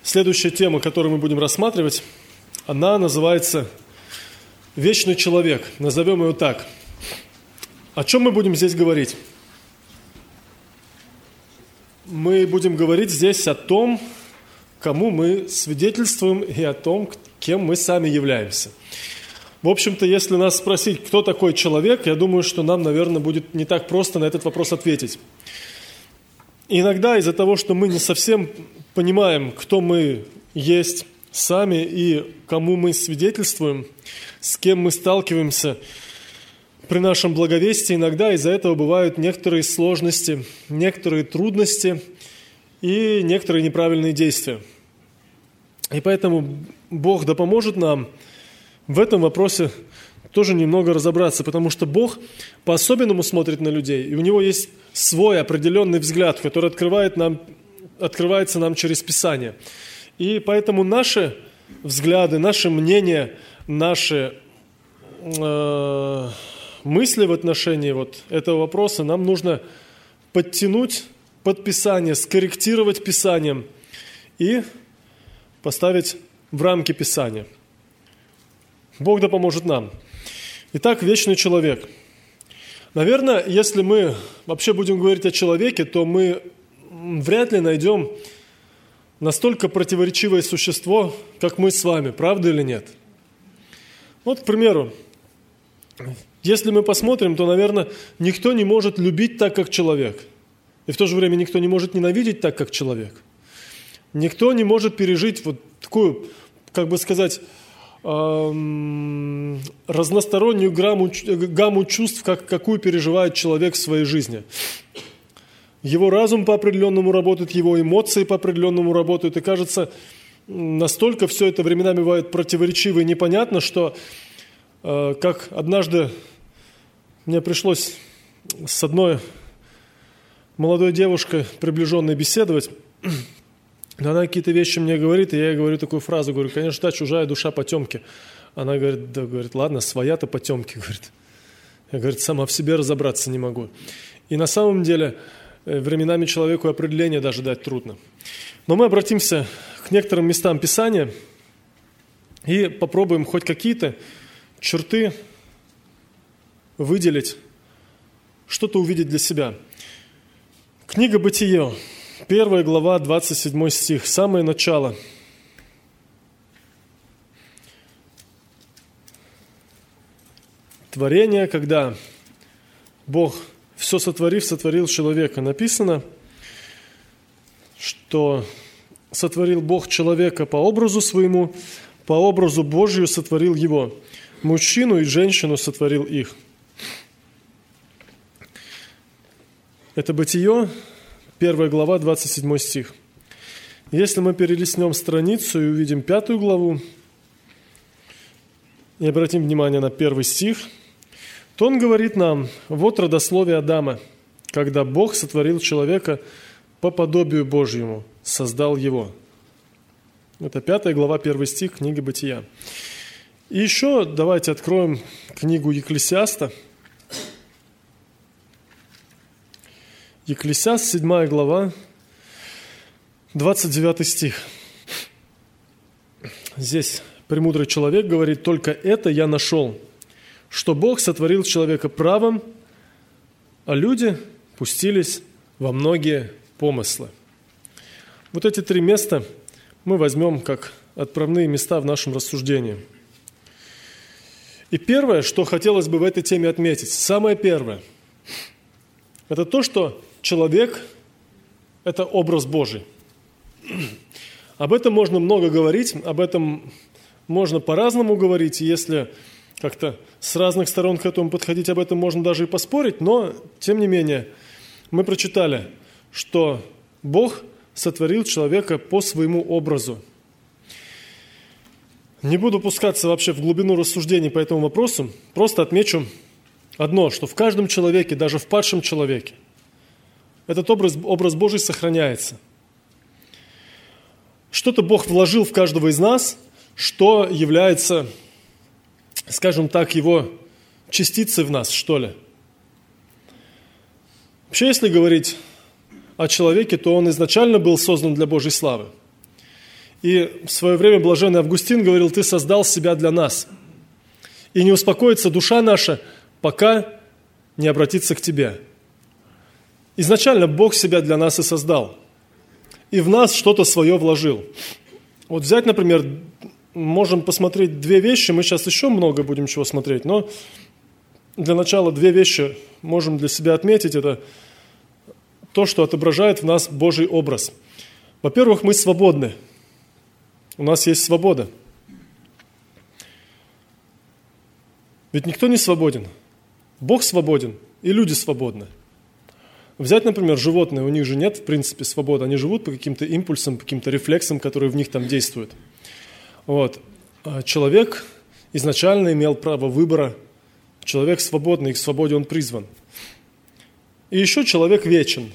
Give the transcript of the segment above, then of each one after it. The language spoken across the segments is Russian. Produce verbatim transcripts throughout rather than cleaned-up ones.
Следующая тема, которую мы будем рассматривать, она называется «Вечный человек». Назовем ее так. О чем мы будем здесь говорить? Мы будем говорить здесь о том, кому мы свидетельствуем, и о том, кем мы сами являемся. В общем-то, если нас спросить, кто такой человек, я думаю, что нам, наверное, будет не так просто на этот вопрос ответить. И иногда из-за того, что мы не совсем понимаем, кто мы есть сами и кому мы свидетельствуем, с кем мы сталкиваемся при нашем благовестии, иногда из-за этого бывают некоторые сложности, некоторые трудности и некоторые неправильные действия. И поэтому Бог да поможет нам в этом вопросе тоже немного разобраться, потому что Бог по-особенному смотрит на людей, и у Него есть свой определенный взгляд, который открывает нам, открывается нам через Писание. И поэтому наши взгляды, наши мнения, наши э, мысли в отношении вот этого вопроса нам нужно подтянуть под Писание, скорректировать Писанием и поставить в рамки Писания. Бог да поможет нам. Итак, вечный человек. Наверное, если мы вообще будем говорить о человеке, то мы вряд ли найдем настолько противоречивое существо, как мы с вами, правда или нет? Вот, к примеру, если мы посмотрим, то, наверное, никто не может любить так, как человек. И в то же время никто не может ненавидеть так, как человек. Никто не может пережить вот такую, как бы сказать, разностороннюю гамму, гамму чувств, как, какую переживает человек в своей жизни. Его разум по определенному работает, его эмоции по определенному работают. И кажется, настолько все это временами бывает противоречиво и непонятно, что как однажды мне пришлось с одной молодой девушкой, приближенной, беседовать. Она какие-то вещи мне говорит, и я ей говорю такую фразу, говорю, конечно, та чужая душа потемки. Она говорит, да, говорит, ладно, своя-то потемки, говорит. Я, говорит, сама в себе разобраться не могу. И на самом деле временами человеку определение даже дать трудно. Но мы обратимся к некоторым местам Писания и попробуем хоть какие-то черты выделить, что-то увидеть для себя. Книга «Бытие». Первая глава, двадцать седьмой стих, самое начало. Творение, когда Бог, все сотворив, сотворил человека. Написано, что сотворил Бог человека по образу своему, по образу Божию сотворил его. Мужчину и женщину сотворил их. Это Бытие, первая глава, двадцать седьмой стих. Если мы перелистнем страницу и увидим пятую главу, и обратим внимание на первый стих, то он говорит нам, вот родословие Адама, когда Бог сотворил человека по подобию Божьему, создал его. Это пятая глава, первый стих книги Бытия. И еще давайте откроем книгу Екклесиаста. Екклесиаст, седьмая глава, двадцать девятый стих. Здесь премудрый человек говорит, «Только это я нашел, что Бог сотворил человека правым, а люди пустились во многие помыслы». Вот эти три места мы возьмем как отправные места в нашем рассуждении. И первое, что хотелось бы в этой теме отметить, самое первое, это то, что человек – это образ Божий. Об этом можно много говорить, об этом можно по-разному говорить, и если как-то с разных сторон к этому подходить, об этом можно даже и поспорить, но, тем не менее, мы прочитали, что Бог сотворил человека по своему образу. Не буду пускаться вообще в глубину рассуждений по этому вопросу, просто отмечу одно, что в каждом человеке, даже в падшем человеке, этот образ, образ Божий сохраняется. Что-то Бог вложил в каждого из нас, что является, скажем так, его частицей в нас, что ли. Вообще, если говорить о человеке, то он изначально был создан для Божьей славы. И в свое время блаженный Августин говорил: «Ты создал себя для нас, и не успокоится душа наша, пока не обратится к Тебе». Изначально Бог себя для нас и создал, и в нас что-то свое вложил. Вот взять, например, можем посмотреть две вещи, мы сейчас еще много будем чего смотреть, но для начала две вещи можем для себя отметить. Это то, что отображает в нас Божий образ. Во-первых, мы свободны. У нас есть свобода. Ведь никто не свободен. Бог свободен, и люди свободны. Взять, например, животные, у них же нет, в принципе, свободы. Они живут по каким-то импульсам, по каким-то рефлексам, которые в них там действуют. Вот. А человек изначально имел право выбора. Человек свободный, и к свободе он призван. И еще человек вечен.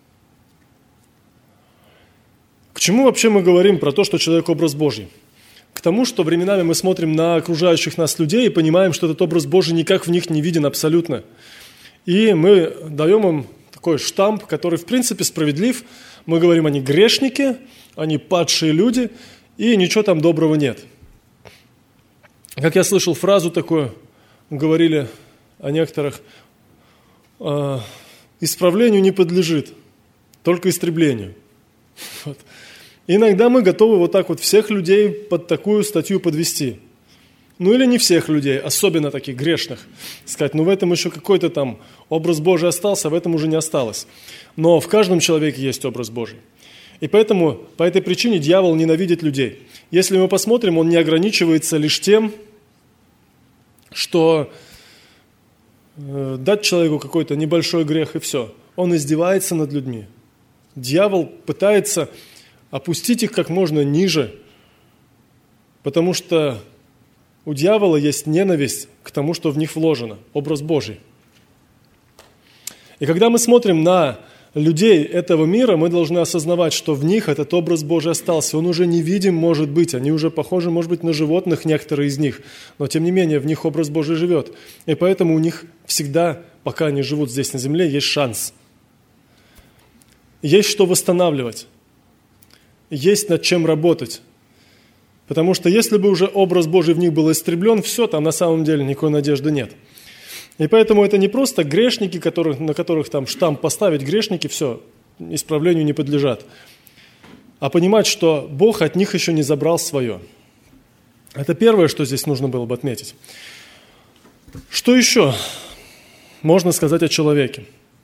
К чему вообще мы говорим про то, что человек – образ Божий? К тому, что временами мы смотрим на окружающих нас людей и понимаем, что этот образ Божий никак в них не виден абсолютно. И мы даем им такой штамп, который в принципе справедлив. Мы говорим, они грешники, они падшие люди, и ничего там доброго нет. Как я слышал фразу такую, говорили о некоторых, э, исправлению не подлежит, только истреблению. Вот. Иногда мы готовы вот так вот всех людей под такую статью подвести. Ну или не всех людей, особенно таких грешных. Сказать, ну в этом еще какой-то там образ Божий остался, а в этом уже не осталось. Но в каждом человеке есть образ Божий. И поэтому, по этой причине дьявол ненавидит людей. Если мы посмотрим, он не ограничивается лишь тем, что э, дать человеку какой-то небольшой грех и все. Он издевается над людьми. Дьявол пытается опустить их как можно ниже, потому что у дьявола есть ненависть к тому, что в них вложено, образ Божий. И когда мы смотрим на людей этого мира, мы должны осознавать, что в них этот образ Божий остался. Он уже невидим, может быть, они уже похожи, может быть, на животных, некоторые из них, но тем не менее в них образ Божий живет. И поэтому у них всегда, пока они живут здесь на земле, есть шанс. Есть что восстанавливать, есть над чем работать. Потому что если бы уже образ Божий в них был истреблен, все, там на самом деле никакой надежды нет. И поэтому это не просто грешники, которых, на которых там штамп поставить, грешники, все, исправлению не подлежат. А понимать, что Бог от них еще не забрал свое. Это первое, что здесь нужно было бы отметить. Что еще можно сказать о человеке?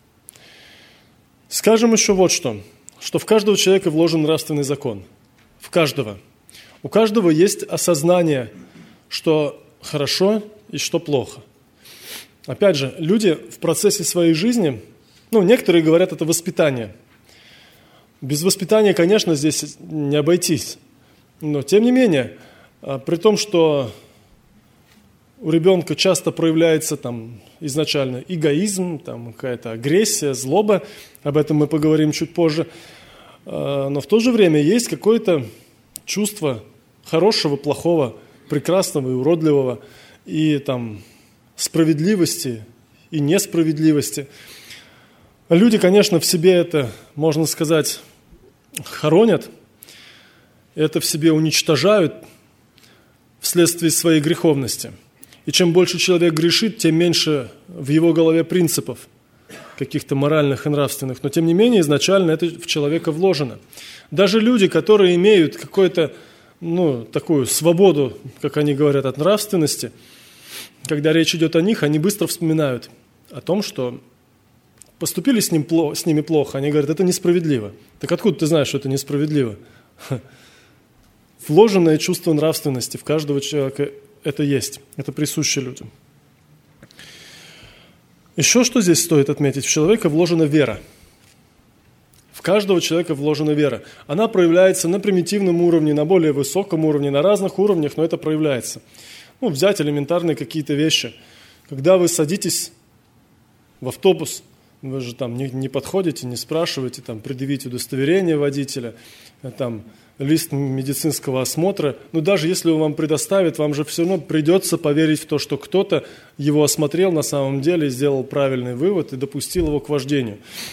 Скажем еще вот что, что в каждого человека вложен нравственный закон. В каждого. У каждого есть осознание, что хорошо и что плохо. Опять же, люди в процессе своей жизни, ну, некоторые говорят, это воспитание. Без воспитания, конечно, здесь не обойтись. Но, тем не менее, при том, что у ребенка часто проявляется там изначально эгоизм, там какая-то агрессия, злоба, об этом мы поговорим чуть позже, но в то же время есть какое-то чувство хорошего, плохого, прекрасного и уродливого, и там справедливости и несправедливости. Люди, конечно, в себе это, можно сказать, хоронят, это в себе уничтожают вследствие своей греховности. И чем больше человек грешит, тем меньше в его голове принципов, каких-то моральных и нравственных. Но, тем не менее, изначально это в человека вложено. Даже люди, которые имеют какую-то, ну, такую свободу, как они говорят, от нравственности, когда речь идет о них, они быстро вспоминают о том, что поступили с, ним, с ними плохо. Они говорят, это несправедливо. Так откуда ты знаешь, что это несправедливо? Вложенное чувство нравственности в каждого человека это есть. Это присуще людям. Еще что здесь стоит отметить? В человека вложена вера. В каждого человека вложена вера. Она проявляется на примитивном уровне, на более высоком уровне, на разных уровнях, но это проявляется. Ну, взять элементарные какие-то вещи. Когда вы садитесь в автобус, вы же там не, не подходите, не спрашиваете, там, предъявите удостоверение водителя, там, лист медицинского осмотра. Но даже если он вам предоставит, вам же все равно придется поверить в то, что кто-то его осмотрел на самом деле, сделал правильный вывод и допустил его к вождению.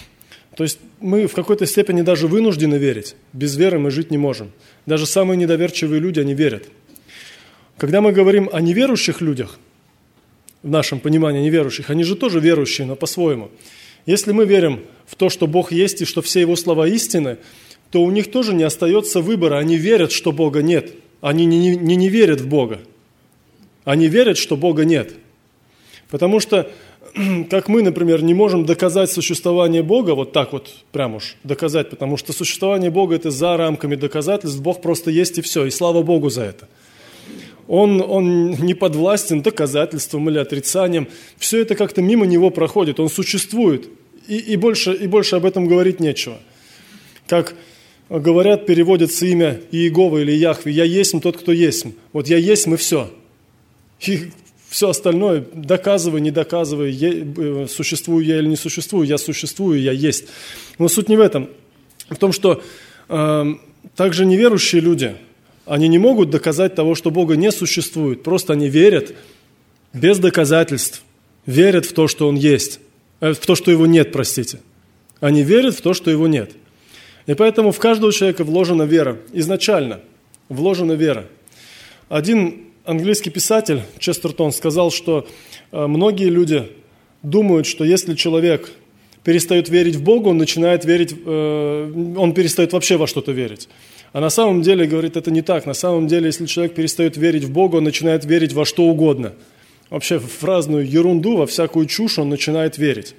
То есть мы в какой-то степени даже вынуждены верить. Без веры мы жить не можем. Даже самые недоверчивые люди, они верят. Когда мы говорим о неверующих людях, в нашем понимании неверующих, они же тоже верующие, но по-своему. Если мы верим в то, что Бог есть и что все Его слова истины, то у них тоже не остается выбора. Они верят, что Бога нет. Они не, не, не верят в Бога. Они верят, что Бога нет. Потому что, как мы, например, не можем доказать существование Бога, вот так вот прям уж доказать, потому что существование Бога – это за рамками доказательств, Бог просто есть и все, и слава Богу за это. Он, он не подвластен доказательствам или отрицаниям. Все это как-то мимо него проходит. Он существует. И, и, больше, и больше об этом говорить нечего. Как говорят, переводится имя Иегова или Яхве. «Я есть тот, кто есть». Вот «я есть» и все. И все остальное, доказывай, не доказывай, я, существую я или не существую, я существую, я есть. Но суть не в этом. В том, что э, также неверующие люди, они не могут доказать того, что Бога не существует. Просто они верят без доказательств. Верят в то, что Он есть. В то, что Его нет, простите. Они верят в то, что Его нет. И поэтому в каждого человека вложена вера. Изначально вложена вера. Один английский писатель Честертон сказал, что многие люди думают, что если человек перестает верить в Бога, он начинает верить, он перестает вообще во что-то верить. А на самом деле, говорит, это не так. На самом деле, если человек перестает верить в Бога, он начинает верить во что угодно. Вообще в разную ерунду, во всякую чушь он начинает верить.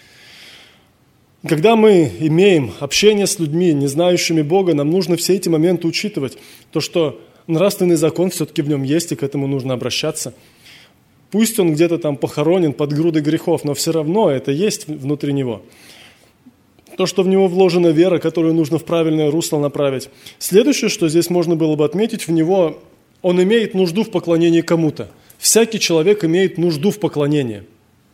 Когда мы имеем общение с людьми, не знающими Бога, нам нужно все эти моменты учитывать. То, что нравственный закон все-таки в нем есть, и к этому нужно обращаться. Пусть он где-то там похоронен под грудой грехов, но все равно это есть внутри него. То, что в него вложена вера, которую нужно в правильное русло направить. Следующее, что здесь можно было бы отметить, в него он имеет нужду в поклонении кому-то. Всякий человек имеет нужду в поклонении.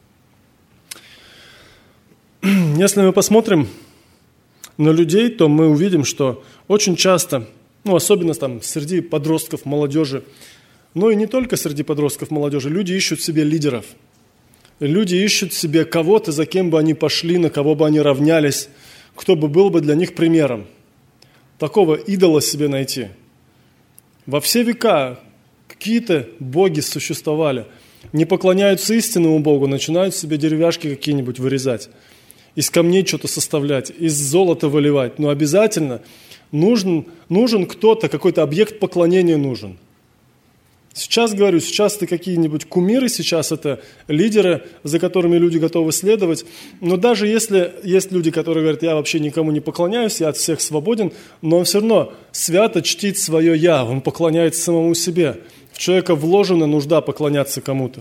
Если мы посмотрим на людей, то мы увидим, что очень часто, ну, особенно там среди подростков, молодежи, но и не только среди подростков, молодежи, люди ищут себе лидеров. Люди ищут себе кого-то, за кем бы они пошли, на кого бы они равнялись, кто бы был бы для них примером. Такого идола себе найти. Во все века какие-то боги существовали. Не поклоняются истинному Богу, начинают себе деревяшки какие-нибудь вырезать, из камней что-то составлять, из золота выливать. Но обязательно нужен, нужен кто-то, какой-то объект поклонения нужен. Сейчас, говорю, сейчас это какие-нибудь кумиры, сейчас это лидеры, за которыми люди готовы следовать. Но даже если есть люди, которые говорят, я вообще никому не поклоняюсь, я от всех свободен, но он все равно свято чтит свое «я», он поклоняется самому себе. В человека вложена нужда поклоняться кому-то.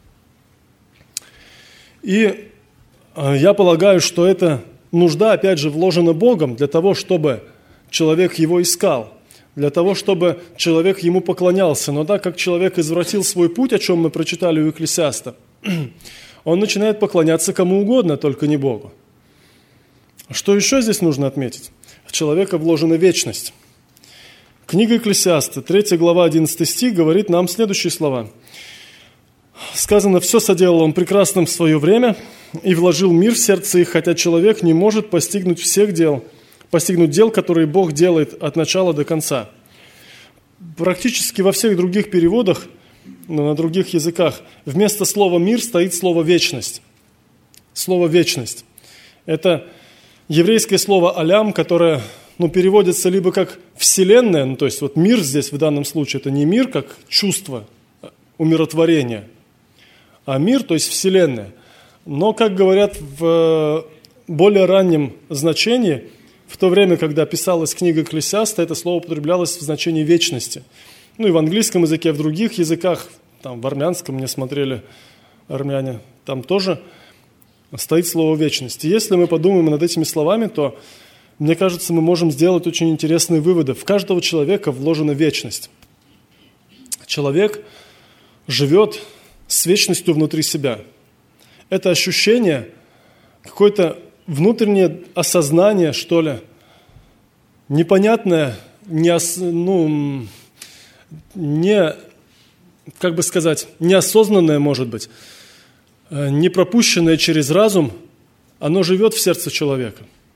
И я полагаю, что эта нужда, опять же, вложена Богом для того, чтобы человек его искал, для того, чтобы человек ему поклонялся. Но так как человек извратил свой путь, о чем мы прочитали у Экклесиаста, он начинает поклоняться кому угодно, только не Богу. Что еще здесь нужно отметить? В человека вложена вечность. Книга Экклесиаста, третья глава, одиннадцатый стих, говорит нам следующие слова. Сказано, «Все соделал он прекрасным в свое время и вложил мир в сердце их, хотя человек не может постигнуть всех дел, постигнуть дел, которые Бог делает от начала до конца». Практически во всех других переводах, на других языках, вместо слова «мир» стоит слово «вечность». Слово «вечность». Это еврейское слово «алям», которое ну, переводится либо как «вселенная», ну, то есть вот мир здесь в данном случае, это не мир как чувство, умиротворение, а мир, то есть вселенная. Но, как говорят в более раннем значении, в то время, когда писалась книга Экклесиаста, это слово употреблялось в значении вечности. Ну и в английском языке, в других языках, там в армянском мне смотрели армяне, там тоже стоит слово вечности. Если мы подумаем над этими словами, то, мне кажется, мы можем сделать очень интересные выводы. В каждого человека вложена вечность. Человек живет с вечностью внутри себя. Это ощущение, какое-то внутреннее осознание, что ли, непонятное, не, ну, не, как бы сказать, неосознанное, может быть, не пропущенное через разум, оно живет в сердце человека.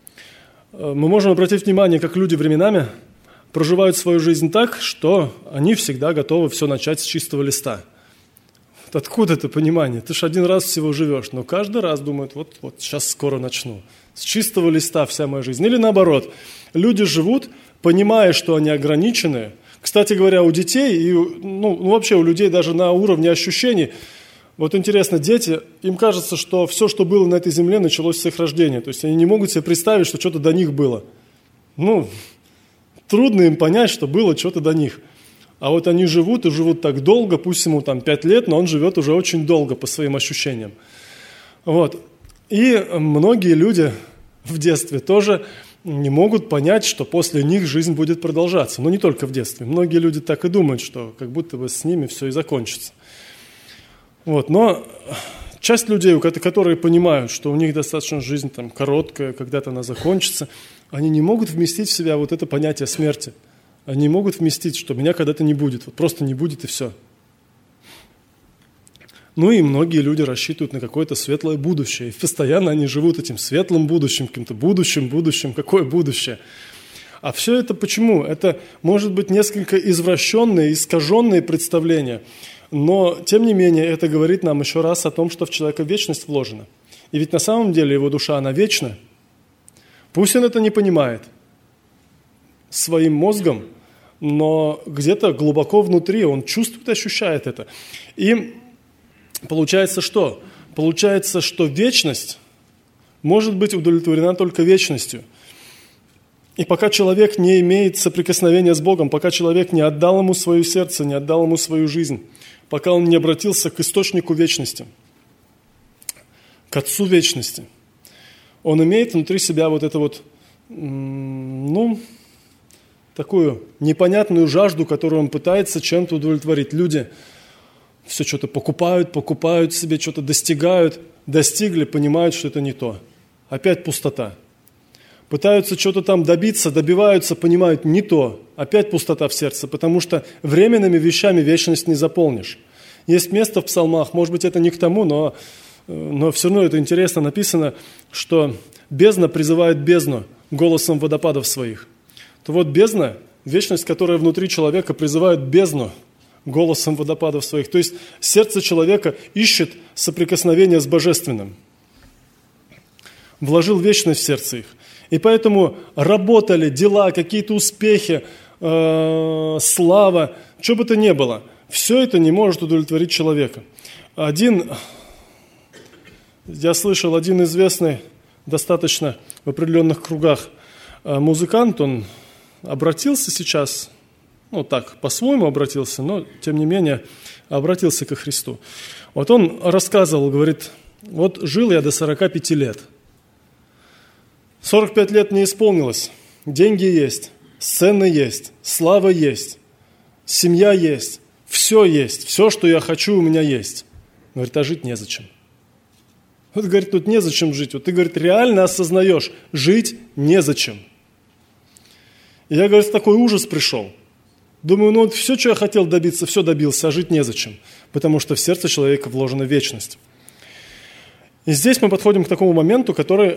Мы можем обратить внимание, как люди временами проживают свою жизнь так, что они всегда готовы все начать с чистого листа. Вот откуда это понимание? Ты ж один раз всего живешь, но каждый раз думают, вот, вот сейчас скоро начну. С чистого листа вся моя жизнь. Или наоборот, люди живут, понимая, что они ограничены. Кстати говоря, у детей, и, ну, ну вообще у людей даже на уровне ощущений, вот интересно, дети, им кажется, что все, что было на этой земле, началось с их рождения. То есть они не могут себе представить, что что-то до них было. Ну, трудно им понять, что было что-то до них. А вот они живут и живут так долго, пусть ему там пять лет, но он живет уже очень долго по своим ощущениям. Вот. И многие люди в детстве тоже не могут понять, что после них жизнь будет продолжаться. Но не только в детстве. Многие люди так и думают, что как будто бы с ними все и закончится. Вот. Но часть людей, которые понимают, что у них достаточно жизнь там, короткая, когда-то она закончится, они не могут вместить в себя вот это понятие смерти. Они не могут вместить, что меня когда-то не будет. Вот просто не будет и все. Ну и многие люди рассчитывают на какое-то светлое будущее. И постоянно они живут этим светлым будущим, каким-то будущим, будущим. Какое будущее? А все это почему? Это может быть несколько извращенные, искаженные представления. Но, тем не менее, это говорит нам еще раз о том, что в человека вечность вложена. И ведь на самом деле его душа, она вечна. Пусть он это не понимает своим мозгом, но где-то глубоко внутри он чувствует, ощущает это. И получается что? Получается, что вечность может быть удовлетворена только вечностью. И пока человек не имеет соприкосновения с Богом, пока человек не отдал ему свое сердце, не отдал ему свою жизнь, пока он не обратился к источнику вечности, к Отцу вечности, он имеет внутри себя вот эту вот, ну, такую непонятную жажду, которую он пытается чем-то удовлетворить. Люди все что-то покупают, покупают себе, что-то достигают, достигли, понимают, что это не то. Опять пустота. Пытаются что-то там добиться, добиваются, понимают, не то. Опять пустота в сердце, потому что временными вещами вечность не заполнишь. Есть место в псалмах, может быть, это не к тому, но, но все равно это интересно написано, что бездна призывает бездну голосом водопадов своих. То вот бездна, вечность, которая внутри человека, призывает бездну голосом водопадов своих. То есть сердце человека ищет соприкосновение с Божественным. Вложил вечность в сердце их. И поэтому работали, дела, какие-то успехи, э, слава, что бы то ни было, все это не может удовлетворить человека. Один, я слышал, один известный достаточно в определенных кругах музыкант, он обратился сейчас, ну так, по-своему обратился, но тем не менее обратился ко Христу. Вот он рассказывал, говорит, вот жил я до сорока пяти лет. сорок пять лет не исполнилось, деньги есть, сцены есть, слава есть, семья есть, все есть, все, что я хочу, у меня есть. Говорит, а жить незачем. Вот, говорит, тут незачем жить. Вот ты, говорит, реально осознаешь, жить незачем. И я, говорит, в такой ужас пришел. Думаю, ну вот все, что я хотел добиться, все добился, а жить незачем. Потому что в сердце человека вложена вечность. И здесь мы подходим к такому моменту, который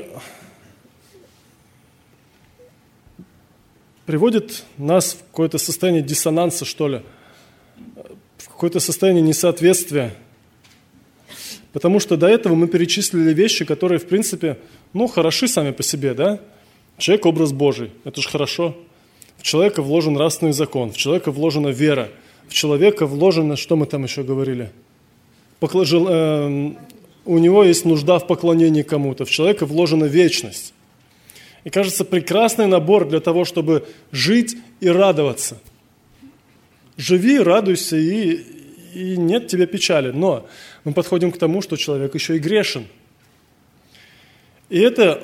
приводит нас в какое-то состояние диссонанса, что ли, в какое-то состояние несоответствия. Потому что до этого мы перечислили вещи, которые, в принципе, ну, хороши сами по себе, да? Человек – образ Божий, это же хорошо. В человека вложен нравственный закон, в человека вложена вера, в человека вложено, что мы там еще говорили? Поклажил, э, у него есть нужда в поклонении кому-то, в человека вложена вечность. И кажется, прекрасный набор для того, чтобы жить и радоваться. Живи, радуйся, и, и нет тебе печали. Но мы подходим к тому, что человек еще и грешен. И это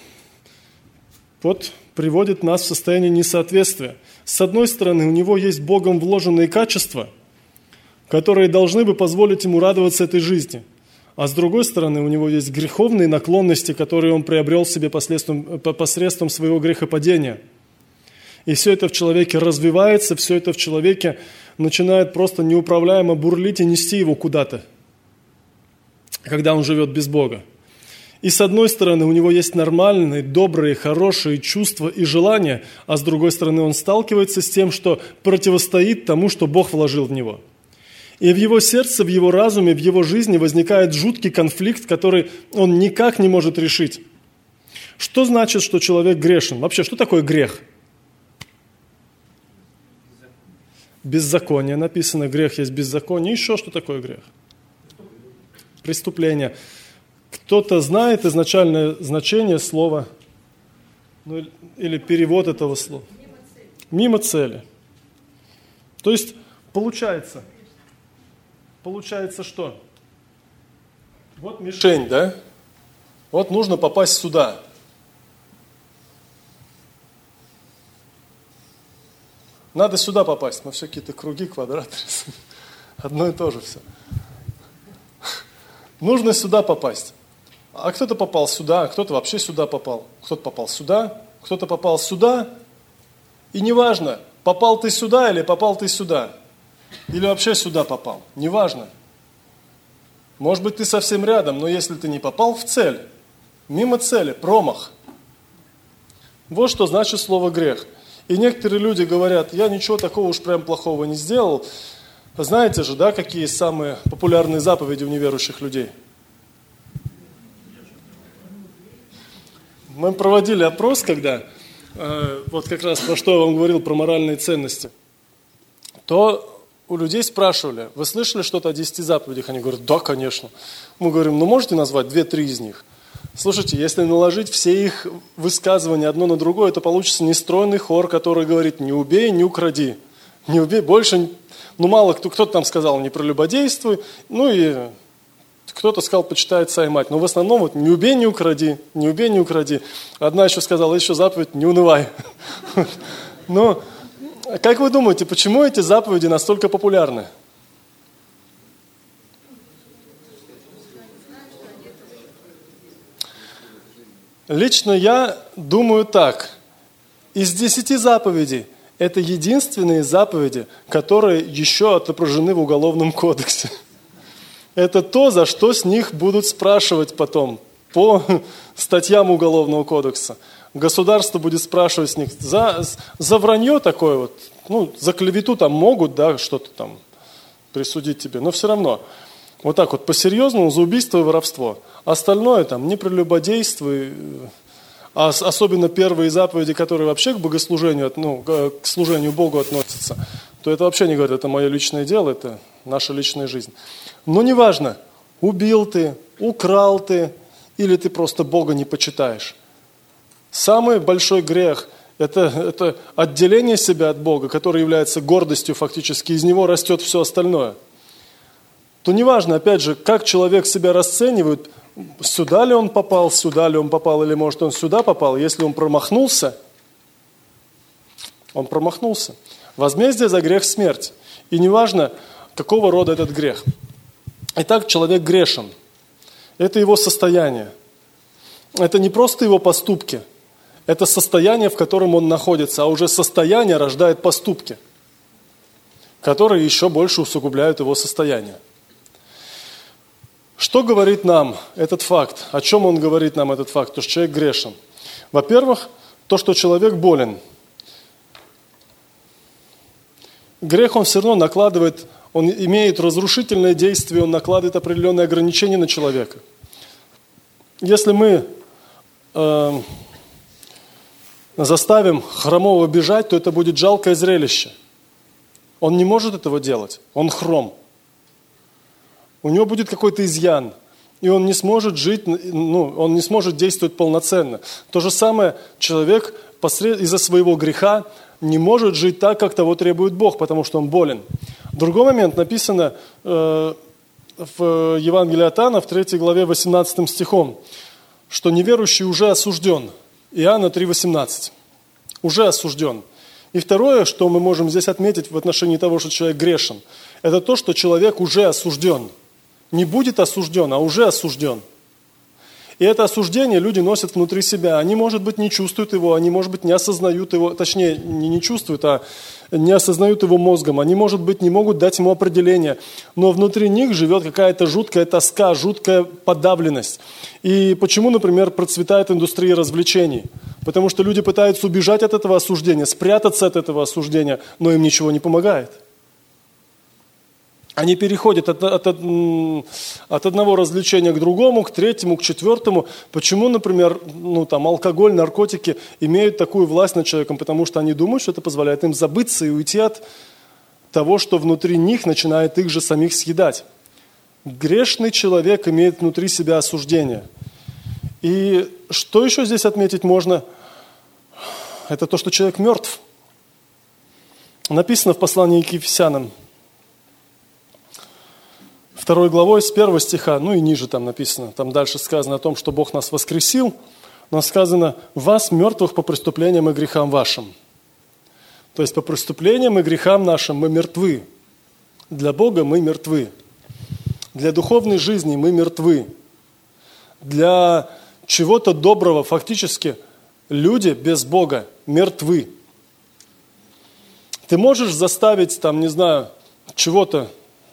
вот приводит нас в состояние несоответствия. С одной стороны, у него есть Богом вложенные качества, которые должны бы позволить ему радоваться этой жизни. А с другой стороны, у него есть греховные наклонности, которые он приобрел в себе посредством, посредством своего грехопадения. И все это в человеке развивается, все это в человеке начинает просто неуправляемо бурлить и нести его куда-то, когда он живет без Бога. И с одной стороны, у него есть нормальные, добрые, хорошие чувства и желания, а с другой стороны, он сталкивается с тем, что противостоит тому, что Бог вложил в него. И в его сердце, в его разуме, в его жизни возникает жуткий конфликт, который он никак не может решить. Что значит, что человек грешен? Вообще, что такое грех? Беззаконие написано, грех есть беззаконие. Еще что такое грех? Преступление. Кто-то знает изначальное значение слова, ну, или перевод этого слова? Мимо цели. То есть, получается, получается что? Вот мишень, да? Вот нужно попасть сюда. Надо сюда попасть, но все какие-то круги, квадраты. Одно и то же все. Нужно сюда попасть. А кто-то попал сюда, а кто-то вообще сюда попал. Кто-то попал сюда, кто-то попал сюда. И неважно, попал ты сюда или попал ты сюда. Или вообще сюда попал. Неважно. Может быть, ты совсем рядом, но если ты не попал в цель, мимо цели, промах. Вот что значит слово грех. И некоторые люди говорят, я ничего такого уж прям плохого не сделал. Знаете же, да, какие самые популярные заповеди у неверующих людей? Мы проводили опрос, когда, э, вот как раз про что я вам говорил, про моральные ценности, то у людей спрашивали, вы слышали что-то о десяти заповедях? Они говорят, да, конечно. Мы говорим, ну можете назвать две-три из них? Слушайте, если наложить все их высказывания одно на другое, то получится нестройный хор, который говорит, не убей, не укради. Не убей, больше, ну мало кто, кто-то там сказал, не прелюбодействуй, ну и кто-то сказал, почитай отца и мать. Но в основном вот не убей, не укради, не убей, не укради. Одна еще сказала, еще заповедь, не унывай. Но как вы думаете, почему эти заповеди настолько популярны? Лично я думаю так. Из десяти заповедей это единственные заповеди, которые еще отображены в Уголовном кодексе. Это то, за что с них будут спрашивать потом по статьям Уголовного кодекса. Государство будет спрашивать с них за, за вранье такое вот, ну, за клевету там могут, да, что-то там присудить тебе, но все равно. Вот так вот, по-серьезному, за убийство и воровство. Остальное там, не прелюбодействуй, а особенно первые заповеди, которые вообще к богослужению, ну, к служению Богу относятся, то это вообще не говорит, это мое личное дело, это наша личная жизнь. Но неважно, убил ты, украл ты, или ты просто Бога не почитаешь. Самый большой грех – это, это отделение себя от Бога, которое является гордостью фактически, из него растет все остальное. То неважно, опять же, как человек себя расценивает, сюда ли он попал, сюда ли он попал, или может он сюда попал, если он промахнулся, он промахнулся. Возмездие за грех – смерть. И неважно, какого рода этот грех. Итак, человек грешен. Это его состояние. Это не просто его поступки. Это состояние, в котором он находится. А уже состояние рождает поступки, которые еще больше усугубляют его состояние. Что говорит нам этот факт? О чем он говорит нам этот факт? То, что человек грешен. Во-первых, то, что человек болен. Грех, он все равно накладывает, он имеет разрушительное действие, он накладывает определенные ограничения на человека. Если мы э, заставим хромого бежать, то это будет жалкое зрелище. Он не может этого делать, он хром. У него будет какой-то изъян, и он не сможет жить, ну, он не сможет действовать полноценно. То же самое человек посред... из-за своего греха не может жить так, как того требует Бог, потому что он болен. Другой момент написано э, в Евангелии от Иоанна, в третьей главе, восемнадцатым стихом, что неверующий уже осужден. Иоанна три восемнадцать. Уже осужден. И второе, что мы можем здесь отметить в отношении того, что человек грешен, это то, что человек уже осужден. Не будет осужден, а уже осужден. И это осуждение люди носят внутри себя. Они, может быть, не чувствуют его, они, может быть, не осознают его, точнее, не, не чувствуют, а не осознают его мозгом. Они, может быть, не могут дать ему определение. Но внутри них живет какая-то жуткая тоска, жуткая подавленность. И почему, например, процветает индустрия развлечений? Потому что люди пытаются убежать от этого осуждения, спрятаться от этого осуждения, но им ничего не помогает. Они переходят от, от, от одного развлечения к другому, к третьему, к четвертому. Почему, например, ну, там, алкоголь, наркотики имеют такую власть над человеком? Потому что они думают, что это позволяет им забыться и уйти от того, что внутри них начинает их же самих съедать. Грешный человек имеет внутри себя осуждение. И что еще здесь отметить можно? Это то, что человек мертв. Написано в послании к Ефесянам, второй главой, с первого стиха, ну и ниже там написано, там дальше сказано о том, что Бог нас воскресил, но сказано: «Вас, мертвых, по преступлениям и грехам вашим». То есть по преступлениям и грехам нашим мы мертвы. Для Бога мы мертвы. Для духовной жизни мы мертвы. Для чего-то доброго фактически люди без Бога мертвы. Ты можешь заставить, там, не знаю, чего-то,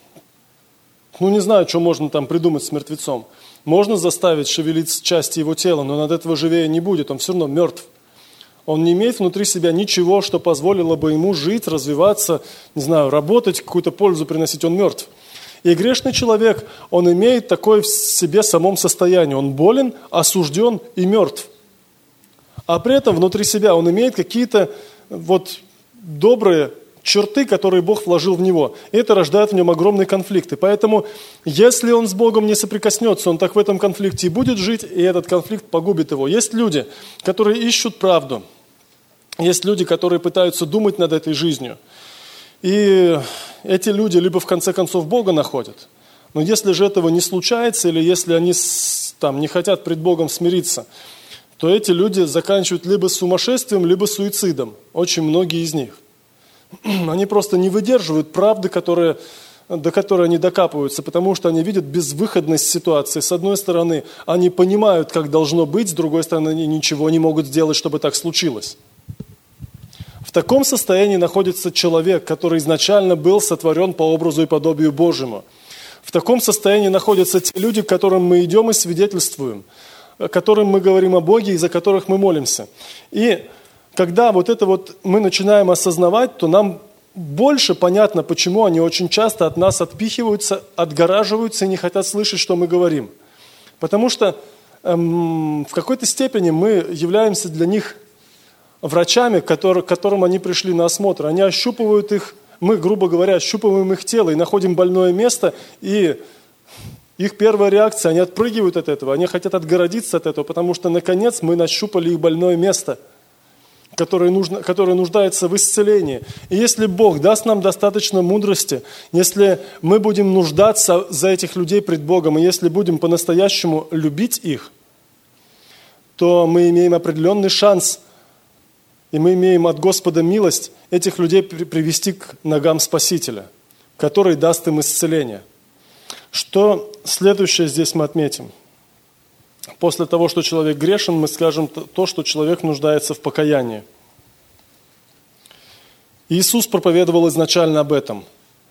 ну не знаю, что можно там придумать с мертвецом. Можно заставить шевелиться части его тела, но над этого живее не будет, он все равно мертв. Он не имеет внутри себя ничего, что позволило бы ему жить, развиваться, не знаю, работать, какую-то пользу приносить, он мертв. И грешный человек, он имеет такое в себе самом состоянии. Он болен, осужден и мертв. А при этом внутри себя он имеет какие-то вот добрые черты, которые Бог вложил в него. И это рождает в нем огромные конфликты. Поэтому, если он с Богом не соприкоснется, он так в этом конфликте и будет жить, и этот конфликт погубит его. Есть люди, которые ищут правду. Есть люди, которые пытаются думать над этой жизнью. И эти люди либо в конце концов Бога находят, но если же этого не случается, или если они там, не хотят пред Богом смириться, то эти люди заканчивают либо сумасшествием, либо суицидом. Очень многие из них. Они просто не выдерживают правды, которые, до которой они докапываются, потому что они видят безвыходность ситуации. С одной стороны, они понимают, как должно быть, с другой стороны, они ничего не могут сделать, чтобы так случилось. В таком состоянии находится человек, который изначально был сотворен по образу и подобию Божьему. В таком состоянии находятся те люди, к которым мы идем и свидетельствуем, которым мы говорим о Боге и за которых мы молимся. И когда вот это вот мы начинаем осознавать, то нам больше понятно, почему они очень часто от нас отпихиваются, отгораживаются и не хотят слышать, что мы говорим. Потому что эм, в какой-то степени мы являемся для них врачами, который, к которым они пришли на осмотр. Они ощупывают их, мы, грубо говоря, ощупываем их тело и находим больное место, и их первая реакция, они отпрыгивают от этого, они хотят отгородиться от этого, потому что, наконец, мы нащупали их больное место, которое, нужно, которое нуждается в исцелении. И если Бог даст нам достаточно мудрости, если мы будем нуждаться за этих людей пред Богом, и если будем по-настоящему любить их, то мы имеем определенный шанс, и мы имеем от Господа милость этих людей привести к ногам Спасителя, который даст им исцеление. Что следующее здесь мы отметим? После того, что человек грешен, мы скажем то, что человек нуждается в покаянии. Иисус проповедовал изначально об этом.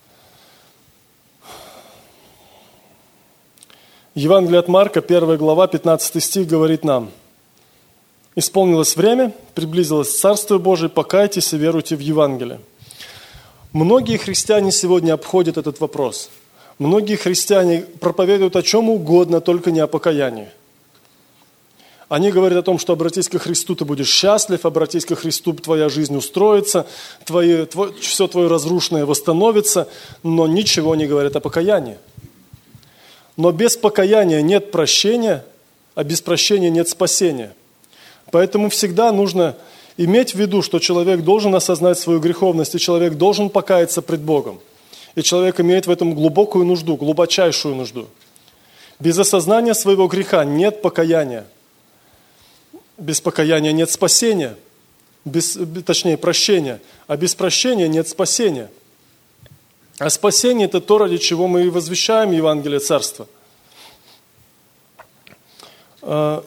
Евангелие от Марка, первая глава, пятнадцатый стих говорит нам: «Исполнилось время, приблизилось Царствие Божие, покайтесь и веруйте в Евангелие». Многие христиане сегодня обходят этот вопрос. Многие христиане проповедуют о чем угодно, только не о покаянии. Они говорят о том, что обратись ко Христу, ты будешь счастлив, обратись ко Христу, твоя жизнь устроится, твои, твой, все твое разрушенное восстановится, но ничего не говорят о покаянии. Но без покаяния нет прощения, а без прощения нет спасения. Поэтому всегда нужно иметь в виду, что человек должен осознать свою греховность, и человек должен покаяться пред Богом. И человек имеет в этом глубокую нужду, глубочайшую нужду. Без осознания своего греха нет покаяния. Без покаяния нет спасения, без, точнее прощения, а без прощения нет спасения. А спасение – это то, ради чего мы и возвещаем Евангелие Царства. Что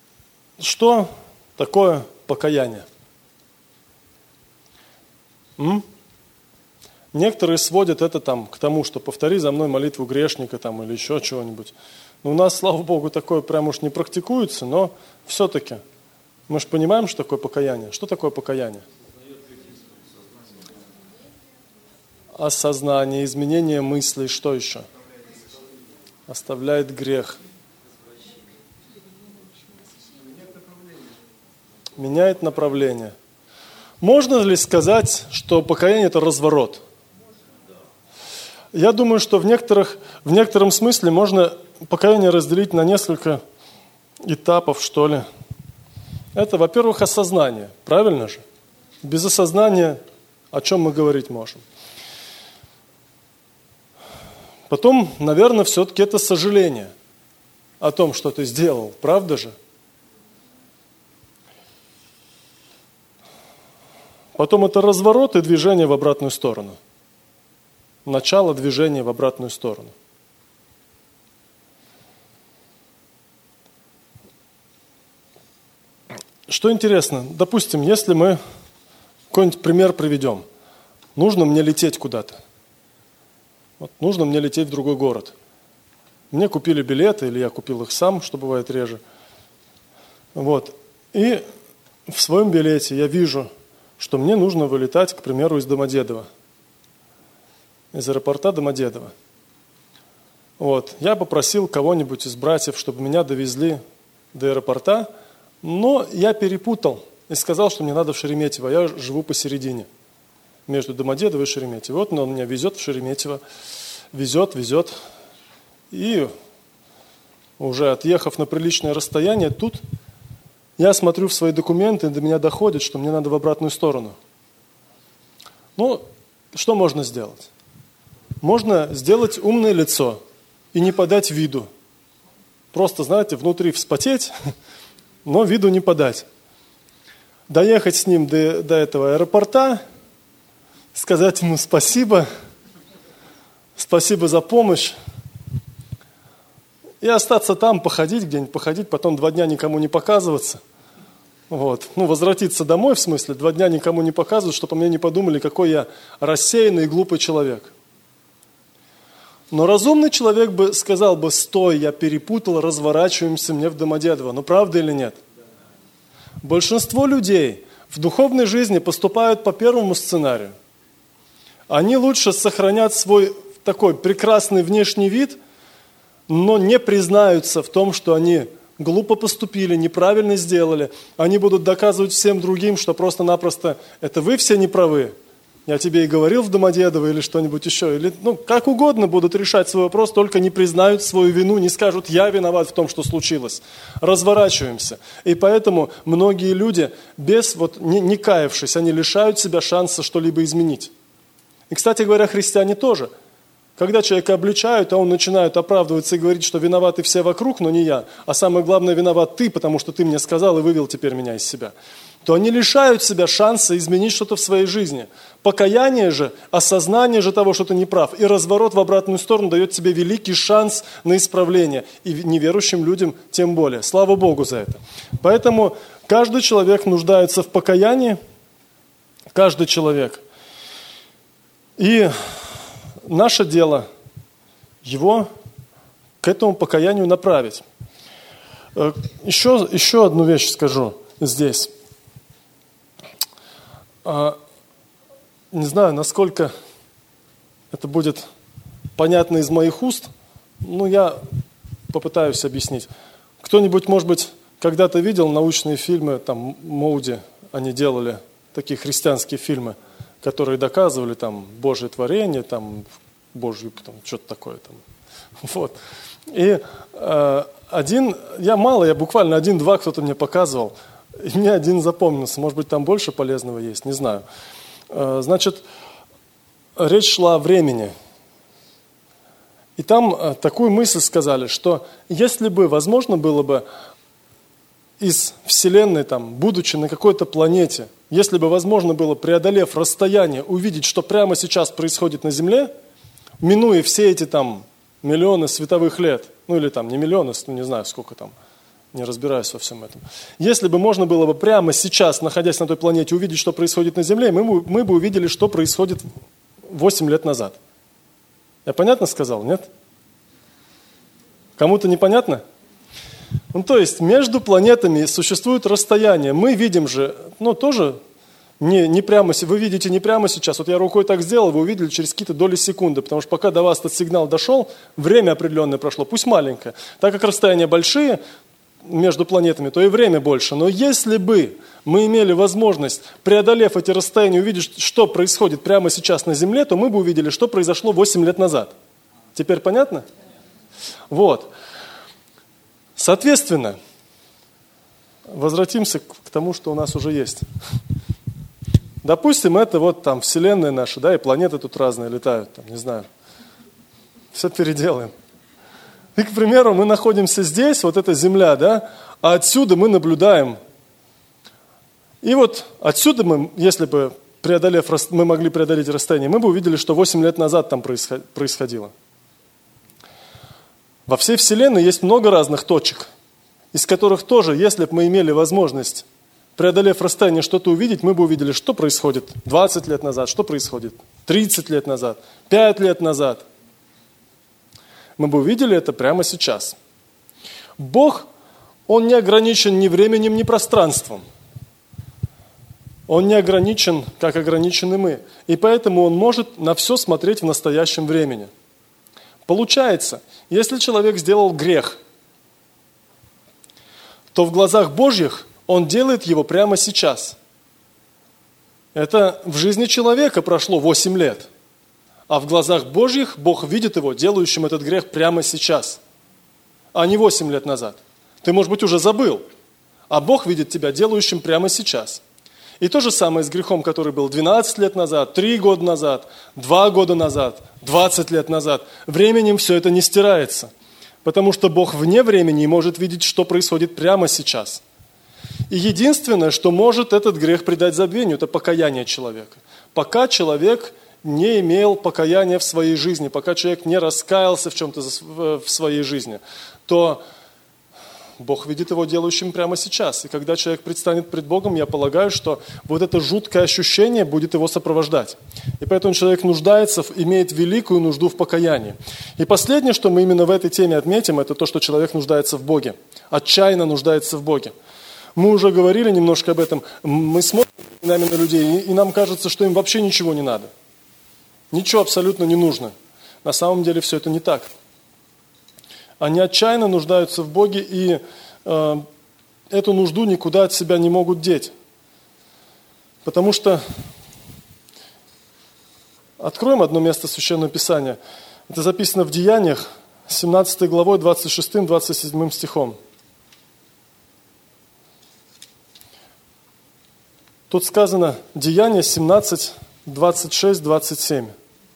такое покаяние? М? Некоторые сводят это там, к тому, что повтори за мной молитву грешника там, или еще чего-нибудь. Но у нас, слава Богу, такое прям уж не практикуется, но все-таки мы же понимаем, что такое покаяние. Что такое покаяние? Осознание, изменение мыслей, что еще? Оставляет грех. Меняет направление. Можно ли сказать, что покаяние – это разворот? Я думаю, что в, некоторых, в некотором смысле можно покаяние разделить на несколько этапов, что ли. Это, во-первых, осознание. Правильно же? Без осознания о чем мы говорить можем? Потом, наверное, все-таки это сожаление о том, что ты сделал. Правда же? Потом это разворот и движение в обратную сторону. Начало движения в обратную сторону. Что интересно, допустим, если мы какой-нибудь пример приведем. Нужно мне лететь куда-то. Вот, нужно мне лететь в другой город. Мне купили билеты, или я купил их сам, что бывает реже. Вот. И в своем билете я вижу, что мне нужно вылетать, к примеру, из Домодедово. Из аэропорта Домодедово. Вот. Я попросил кого-нибудь из братьев, чтобы меня довезли до аэропорта, но я перепутал и сказал, что мне надо в Шереметьево. Я живу посередине, между Домодедово и Шереметьево. Вот он меня везет в Шереметьево, везет, везет. И уже отъехав на приличное расстояние, тут я смотрю в свои документы, и до меня доходит, что мне надо в обратную сторону. Ну, что можно сделать? Можно сделать умное лицо и не подать виду. Просто, знаете, внутри вспотеть, но виду не подать. Доехать с ним до, до этого аэропорта, сказать ему спасибо, спасибо за помощь, и остаться там, походить где-нибудь, походить, потом два дня никому не показываться. Вот. Ну, возвратиться домой, в смысле, два дня никому не показывать, чтобы мне не подумали, какой я рассеянный и глупый человек. Но разумный человек бы сказал бы: стой, я перепутал, разворачиваемся мне в Домодедово. Ну, правда или нет? Большинство людей в духовной жизни поступают по первому сценарию. Они лучше сохранят свой такой прекрасный внешний вид, но не признаются в том, что они глупо поступили, неправильно сделали. Они будут доказывать всем другим, что просто-напросто это вы все неправы. Я тебе и говорил в Домодедово или что-нибудь еще. Или, ну, как угодно будут решать свой вопрос, только не признают свою вину, не скажут: я виноват в том, что случилось. Разворачиваемся. И поэтому многие люди, без, вот, не, не каявшись, они лишают себя шанса что-либо изменить. И, кстати говоря, христиане тоже. Когда человека обличают, а он начинает оправдываться и говорить, что виноваты все вокруг, но не я, а самое главное, виноват ты, потому что ты мне сказал и вывел теперь меня из себя, то они лишают себя шанса изменить что-то в своей жизни. Покаяние же, осознание же того, что ты не прав, и разворот в обратную сторону дает тебе великий шанс на исправление. И неверующим людям тем более. Слава Богу за это. Поэтому каждый человек нуждается в покаянии, каждый человек. И наше дело его к этому покаянию направить. Еще, еще одну вещь скажу здесь. Не знаю, насколько это будет понятно из моих уст, но я попытаюсь объяснить. Кто-нибудь, может быть, когда-то видел научные фильмы, там, Моуди, они делали такие христианские фильмы, которые доказывали там Божье творение, там, Божью, там, что-то такое там. Вот. И э, один, я мало, я буквально один-два кто-то мне показывал, и мне один запомнился, может быть, там больше полезного есть, не знаю. Э, значит, речь шла о времени. И там э, такую мысль сказали, что если бы возможно было бы из Вселенной, там, будучи на какой-то планете, если бы возможно было, преодолев расстояние, увидеть, что прямо сейчас происходит на Земле, минуя все эти там миллионы световых лет, ну или там не миллионы, ну не знаю сколько там, не разбираюсь во всем этом. Если бы можно было бы прямо сейчас, находясь на той планете, увидеть, что происходит на Земле, мы бы, мы бы увидели, что происходит восемь лет назад. Я понятно сказал, нет? Кому-то непонятно? Ну, то есть между планетами существует расстояние. Мы видим же, ну, тоже не, не прямо, вы видите не прямо сейчас. Вот я рукой так сделал, вы увидели через какие-то доли секунды, потому что пока до вас этот сигнал дошел, время определенное прошло, пусть маленькое. Так как расстояния большие между планетами, то и время больше. Но если бы мы имели возможность, преодолев эти расстояния, увидеть, что происходит прямо сейчас на Земле, то мы бы увидели, что произошло восемь лет назад. Теперь понятно? Вот. Соответственно, возвратимся к тому, что у нас уже есть. Допустим, это вот там Вселенная наша, да, и планеты тут разные летают, там, не знаю. Все переделаем. И, к примеру, мы находимся здесь, вот эта Земля, да, а отсюда мы наблюдаем. И вот отсюда мы, если бы преодолев, мы могли преодолеть расстояние, мы бы увидели, что восемь лет назад там происходило. Во всей Вселенной есть много разных точек, из которых тоже, если бы мы имели возможность, преодолев расстояние, что-то увидеть, мы бы увидели, что происходит двадцать лет назад, что происходит тридцать лет назад, пять лет назад. Мы бы увидели это прямо сейчас. Бог, Он не ограничен ни временем, ни пространством. Он не ограничен, как ограничены мы. И поэтому Он может на все смотреть в настоящем времени. Получается, если человек сделал грех, то в глазах Божьих Он делает его прямо сейчас. Это в жизни человека прошло восемь лет. А в глазах Божьих Бог видит его, делающим этот грех прямо сейчас, а не восемь лет назад. Ты, может быть, уже забыл, а Бог видит тебя, делающим прямо сейчас. И то же самое с грехом, который был двенадцать лет назад, три года назад, два года назад, двадцать лет назад. Временем все это не стирается, потому что Бог вне времени и может видеть, что происходит прямо сейчас. И единственное, что может этот грех придать забвению, это покаяние человека. Пока человек не имел покаяния в своей жизни, пока человек не раскаялся в чем-то в своей жизни, то Бог видит его делающим прямо сейчас. И когда человек предстанет пред Богом, я полагаю, что вот это жуткое ощущение будет его сопровождать. И поэтому человек нуждается, имеет великую нужду в покаянии. И последнее, что мы именно в этой теме отметим, это то, что человек нуждается в Боге. Отчаянно нуждается в Боге. Мы уже говорили немножко об этом. Мы смотрим на людей, и нам кажется, что им вообще ничего не надо. Ничего абсолютно не нужно. На самом деле все это не так. Они отчаянно нуждаются в Боге, и э, эту нужду никуда от себя не могут деть. Потому что, откроем одно место Священного Писания. Это записано в Деяниях, семнадцатой главой, двадцать шестым - двадцать седьмым стихом. Тут сказано Деяния семнадцать, двадцать шесть - двадцать семь.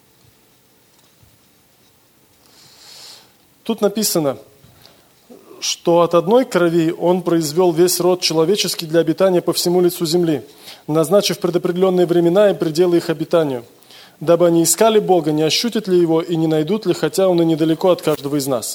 Тут написано, что от одной крови Он произвел весь род человеческий для обитания по всему лицу земли, назначив предопределенные времена и пределы их обитанию, дабы они искали Бога, не ощутят ли Его и не найдут ли, хотя Он и недалеко от каждого из нас.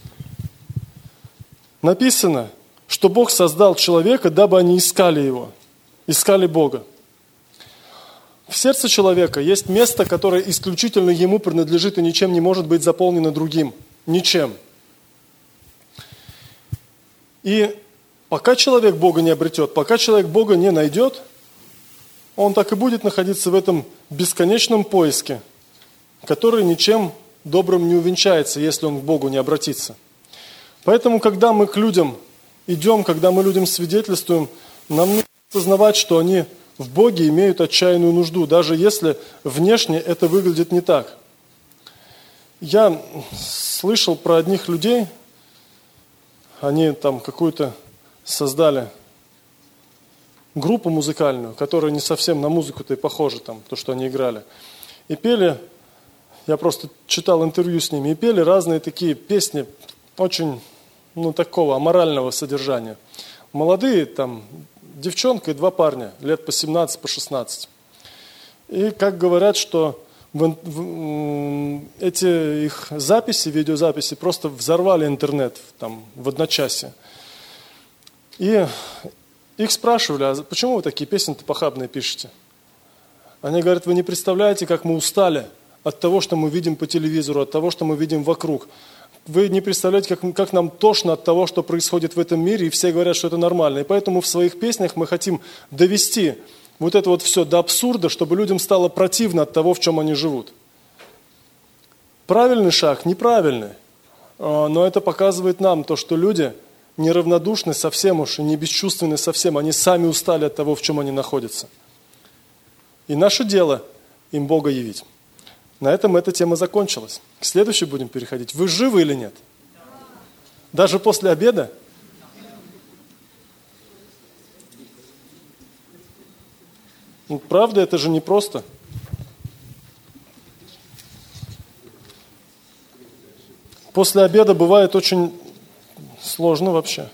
Написано, что Бог создал человека, дабы они искали Его, искали Бога. В сердце человека есть место, которое исключительно ему принадлежит и ничем не может быть заполнено другим. Ничем. И пока человек Бога не обретет, пока человек Бога не найдет, он так и будет находиться в этом бесконечном поиске, который ничем добрым не увенчается, если он к Богу не обратится. Поэтому, когда мы к людям идем, когда мы людям свидетельствуем, нам нужно осознавать, что они в Боге имеют отчаянную нужду, даже если внешне это выглядит не так. Я слышал про одних людей, они там какую-то создали группу музыкальную, которая не совсем на музыку-то и похожа, там, то, что они играли. И пели, я просто читал интервью с ними, и пели разные такие песни, очень, ну, такого аморального содержания. Молодые, там, девчонка и два парня, лет по семнадцать, по шестнадцать. И как говорят, что В, в, эти их записи, видеозаписи просто взорвали интернет там, в одночасье. И их спрашивали, а почему вы такие песни-то похабные пишете? Они говорят, вы не представляете, как мы устали от того, что мы видим по телевизору, от того, что мы видим вокруг. Вы не представляете, как, как нам тошно от того, что происходит в этом мире, и все говорят, что это нормально. И поэтому в своих песнях мы хотим довести вот это вот все до абсурда, чтобы людям стало противно от того, в чем они живут. Правильный шаг, неправильный. Но это показывает нам то, что люди неравнодушны совсем уж, и не бесчувственны совсем. Они сами устали от того, в чем они находятся. И наше дело им Бога явить. На этом эта тема закончилась. К следующей будем переходить. Вы живы или нет? Даже после обеда? Ну, правда, это же непросто. После обеда бывает очень сложно вообще.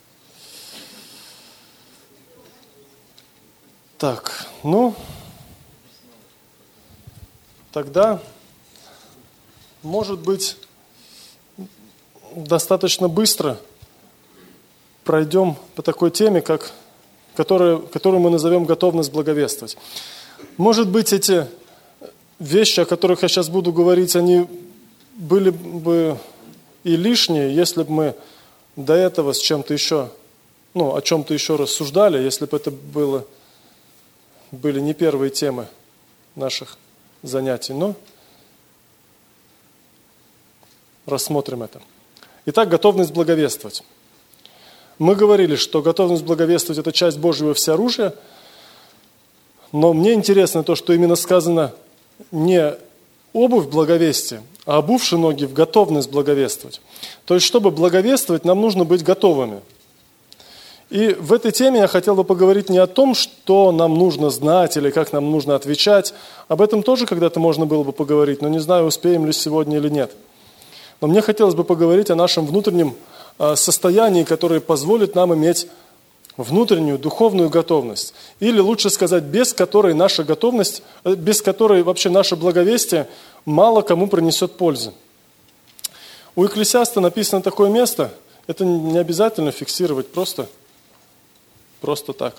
Так, ну, тогда, может быть, достаточно быстро пройдем по такой теме, как, которую, которую мы назовем готовность благовествовать. Может быть, эти вещи, о которых я сейчас буду говорить, они были бы и лишние, если бы мы до этого с чем-то еще, ну, о чем-то еще рассуждали, если бы это было, были не первые темы наших занятий. Но рассмотрим это. Итак, готовность благовествовать. Мы говорили, что готовность благовествовать – это часть Божьего всеоружия, но мне интересно то, что именно сказано не обувь благовестия, а обувши ноги в готовность благовествовать. То есть, чтобы благовествовать, нам нужно быть готовыми. И в этой теме я хотел бы поговорить не о том, что нам нужно знать или как нам нужно отвечать. Об этом тоже когда-то можно было бы поговорить, но не знаю, успеем ли сегодня или нет. Но мне хотелось бы поговорить о нашем внутреннем состоянии, которое позволит нам иметь внутреннюю духовную готовность. Или лучше сказать, без которой наша готовность, без которой вообще наше благовестие мало кому принесет пользы. У Экклесиаста написано такое место, это не обязательно фиксировать, просто, просто так.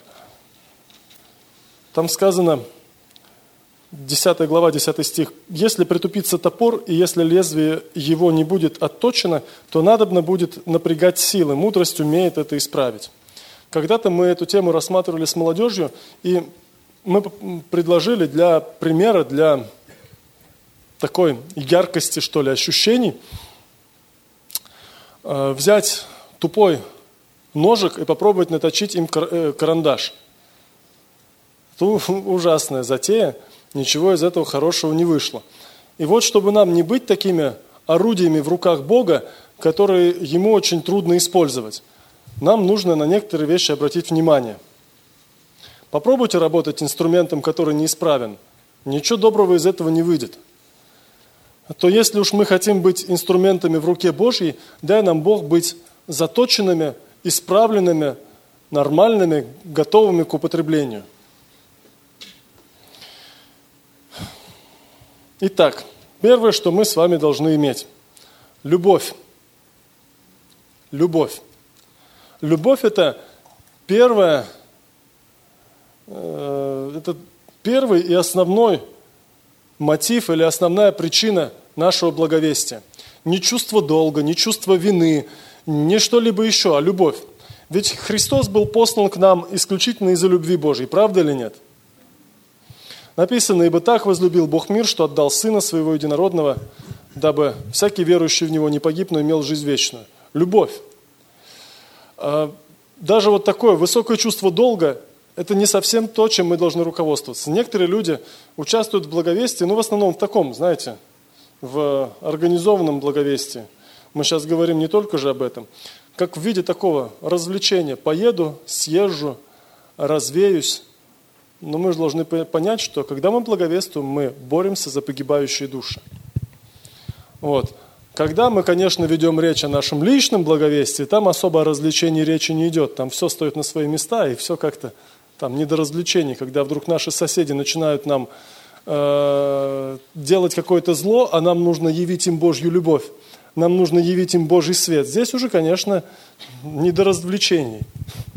Там сказано, десятая глава, десятый стих, «Если притупится топор, и если лезвие его не будет отточено, то надобно будет напрягать силы, мудрость умеет это исправить». Когда-то мы эту тему рассматривали с молодежью, и мы предложили для примера, для такой яркости, что ли, ощущений, взять тупой ножик и попробовать наточить им карандаш. Это ужасная затея, ничего из этого хорошего не вышло. И вот, чтобы нам не быть такими орудиями в руках Бога, которые Ему очень трудно использовать, нам нужно на некоторые вещи обратить внимание. Попробуйте работать инструментом, который неисправен. Ничего доброго из этого не выйдет. То если уж мы хотим быть инструментами в руке Божьей, дай нам Бог быть заточенными, исправленными, нормальными, готовыми к употреблению. Итак, первое, что мы с вами должны иметь – любовь. Любовь. Любовь – это первое, э, это первый и основной мотив или основная причина нашего благовестия. Не чувство долга, не чувство вины, не что-либо еще, а любовь. Ведь Христос был послан к нам исключительно из-за любви Божьей, правда или нет? Написано, «Ибо так возлюбил Бог мир, что отдал Сына Своего Единородного, дабы всякий верующий в Него не погиб, но имел жизнь вечную». Любовь. Даже вот такое высокое чувство долга – это не совсем то, чем мы должны руководствоваться. Некоторые люди участвуют в благовестии, ну, в основном в таком, знаете, в организованном благовестии. Мы сейчас говорим не только же об этом, как в виде такого развлечения. Поеду, съезжу, развеюсь. Но мы же должны понять, что когда мы благовествуем, мы боремся за погибающие души. Вот. Когда мы, конечно, ведем речь о нашем личном благовестии, там особо о развлечении речи не идет. Там все стоит на свои места, и все как-то там не до развлечений. Когда вдруг наши соседи начинают нам э, делать какое-то зло, а нам нужно явить им Божью любовь, нам нужно явить им Божий свет. Здесь уже, конечно, не до развлечений.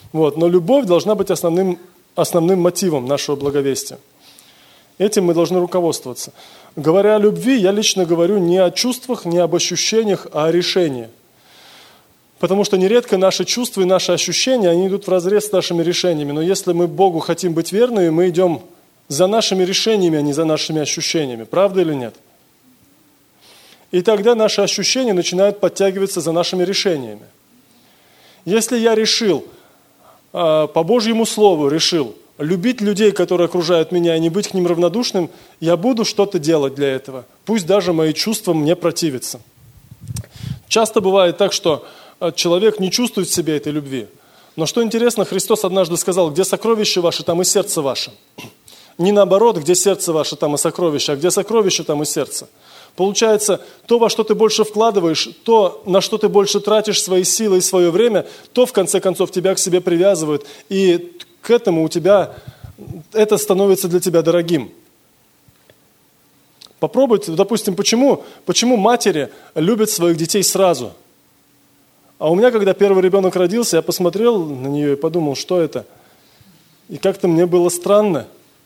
Вот. Но любовь должна быть основным, основным мотивом нашего благовестия. Этим мы должны руководствоваться. Говоря о любви, я лично говорю не о чувствах, не об ощущениях, а о решении. Потому что нередко наши чувства и наши ощущения, они идут вразрез с нашими решениями. Но если мы Богу хотим быть верными, мы идем за нашими решениями, а не за нашими ощущениями. Правда или нет? И тогда наши ощущения начинают подтягиваться за нашими решениями. Если я решил, по Божьему Слову решил, любить людей, которые окружают меня, и не быть к ним равнодушным, я буду что-то делать для этого. Пусть даже мои чувства мне противятся. Часто бывает так, что человек не чувствует в себе этой любви. Но что интересно, Христос однажды сказал, где сокровище ваше, там и сердце ваше. Не наоборот, где сердце ваше, там и сокровище, а где сокровище, там и сердце. Получается, то, во что ты больше вкладываешь, то, на что ты больше тратишь свои силы и свое время, то, в конце концов, тебя к себе привязывает. И к этому у тебя, это становится для тебя дорогим. Попробуйте, допустим, почему, почему матери любят своих детей сразу? А у меня, когда первый ребенок родился, я посмотрел на нее и подумал, что это? И как-то мне было странно.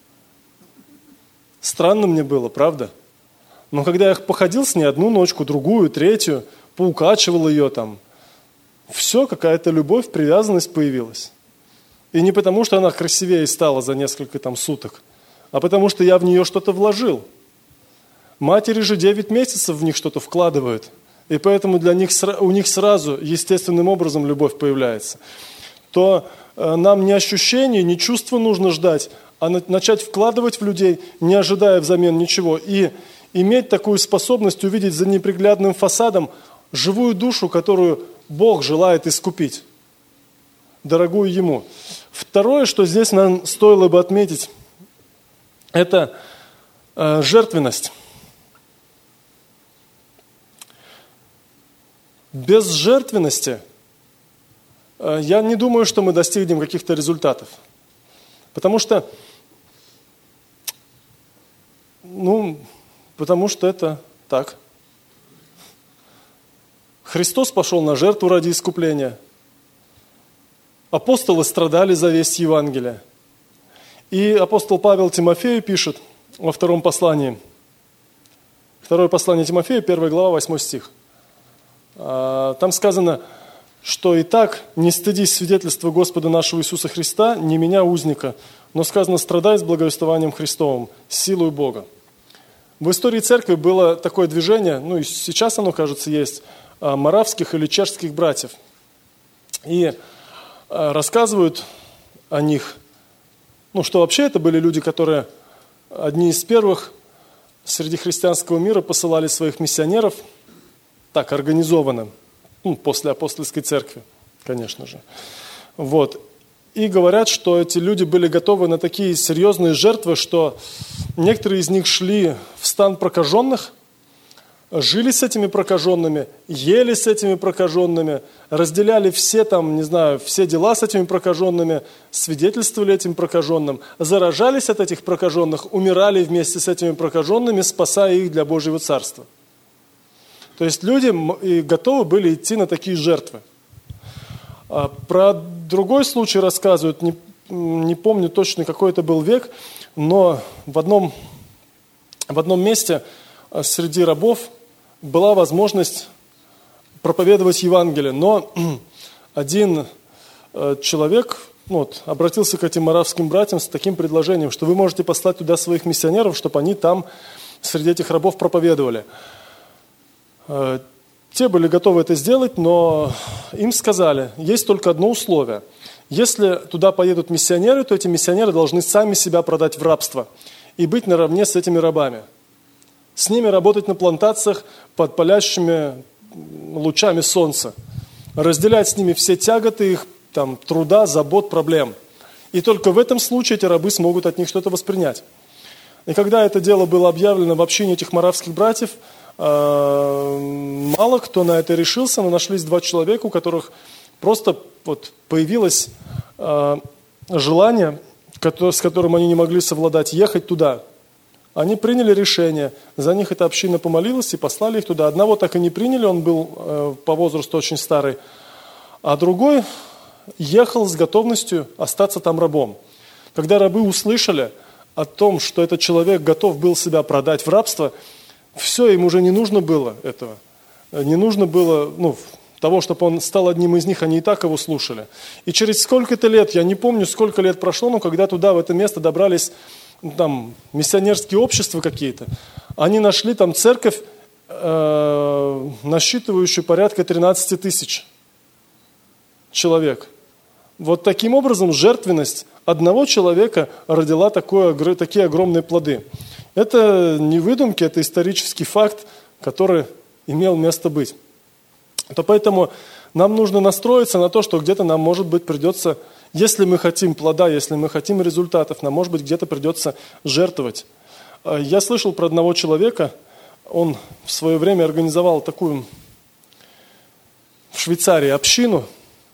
Странно мне было, правда? Но когда я походил с ней одну ночку, другую, третью, поукачивал ее там, все, какая-то любовь, привязанность появилась. И не потому, что она красивее стала за несколько там суток, а потому, что я в нее что-то вложил. Матери же девять месяцев в них что-то вкладывают. И поэтому для них, у них сразу естественным образом любовь появляется. То нам не ощущение, не чувство нужно ждать, а начать вкладывать в людей, не ожидая взамен ничего. И иметь такую способность увидеть за неприглядным фасадом живую душу, которую Бог желает искупить, дорогую Ему. Второе, что здесь нам стоило бы отметить, это э, жертвенность. Без жертвенности э, я не думаю, что мы достигнем каких-то результатов. Потому что, ну, потому что это так. Христос пошел на жертву ради искупления. Апостолы страдали за весть Евангелия. И апостол Павел Тимофею пишет во втором послании, второе послание Тимофея, первая глава, восьмой стих. Там сказано, что «Итак, не стыдись свидетельства Господа нашего Иисуса Христа, не меня, узника, но сказано, страдай с благовествованием Христовым, с силой Бога». В истории церкви было такое движение, ну и сейчас оно, кажется, есть, моравских или чешских братьев. И рассказывают о них, ну, что вообще это были люди, которые одни из первых среди христианского мира посылали своих миссионеров, так, организованно, ну, после апостольской церкви, конечно же. Вот. И говорят, что эти люди были готовы на такие серьезные жертвы, что некоторые из них шли в стан прокаженных, жили с этими прокаженными, ели с этими прокаженными, разделяли все там, не знаю, все дела с этими прокаженными, свидетельствовали этим прокаженным, заражались от этих прокаженных, умирали вместе с этими прокаженными, спасая их для Божьего Царства. То есть люди готовы были идти на такие жертвы. Про другой случай рассказывают, не, не помню точно, какой это был век, но в одном, в одном месте среди рабов была возможность проповедовать Евангелие, но один человек ну, вот, обратился к этим моравским братьям с таким предложением, что вы можете послать туда своих миссионеров, чтобы они там среди этих рабов проповедовали. Те были готовы это сделать, но им сказали, есть только одно условие. Если туда поедут миссионеры, то эти миссионеры должны сами себя продать в рабство и быть наравне с этими рабами. С ними работать на плантациях под палящими лучами солнца. Разделять с ними все тяготы их там, труда, забот, проблем. И только в этом случае эти рабы смогут от них что-то воспринять. И когда это дело было объявлено в общине этих моравских братьев, мало кто на это решился, но нашлись два человека, у которых просто вот появилось желание, с которым они не могли совладать, ехать туда. Они приняли решение, за них эта община помолилась и послали их туда. Одного так и не приняли, он был по возрасту очень старый, а другой ехал с готовностью остаться там рабом. Когда рабы услышали о том, что этот человек готов был себя продать в рабство, все, им уже не нужно было этого. Не нужно было ну, того, чтобы он стал одним из них, они и так его слушали. И через сколько-то лет, я не помню, сколько лет прошло, но когда туда, в это место добрались там, миссионерские общества какие-то, они нашли там церковь, э, насчитывающую порядка тринадцать тысяч человек. Вот таким образом жертвенность одного человека родила такое, такие огромные плоды. Это не выдумки, это исторический факт, который имел место быть. То поэтому нам нужно настроиться на то, что где-то нам, может быть, придется, если мы хотим плода, если мы хотим результатов, нам, может быть, где-то придется жертвовать. Я слышал про одного человека, он в свое время организовал такую в Швейцарии общину,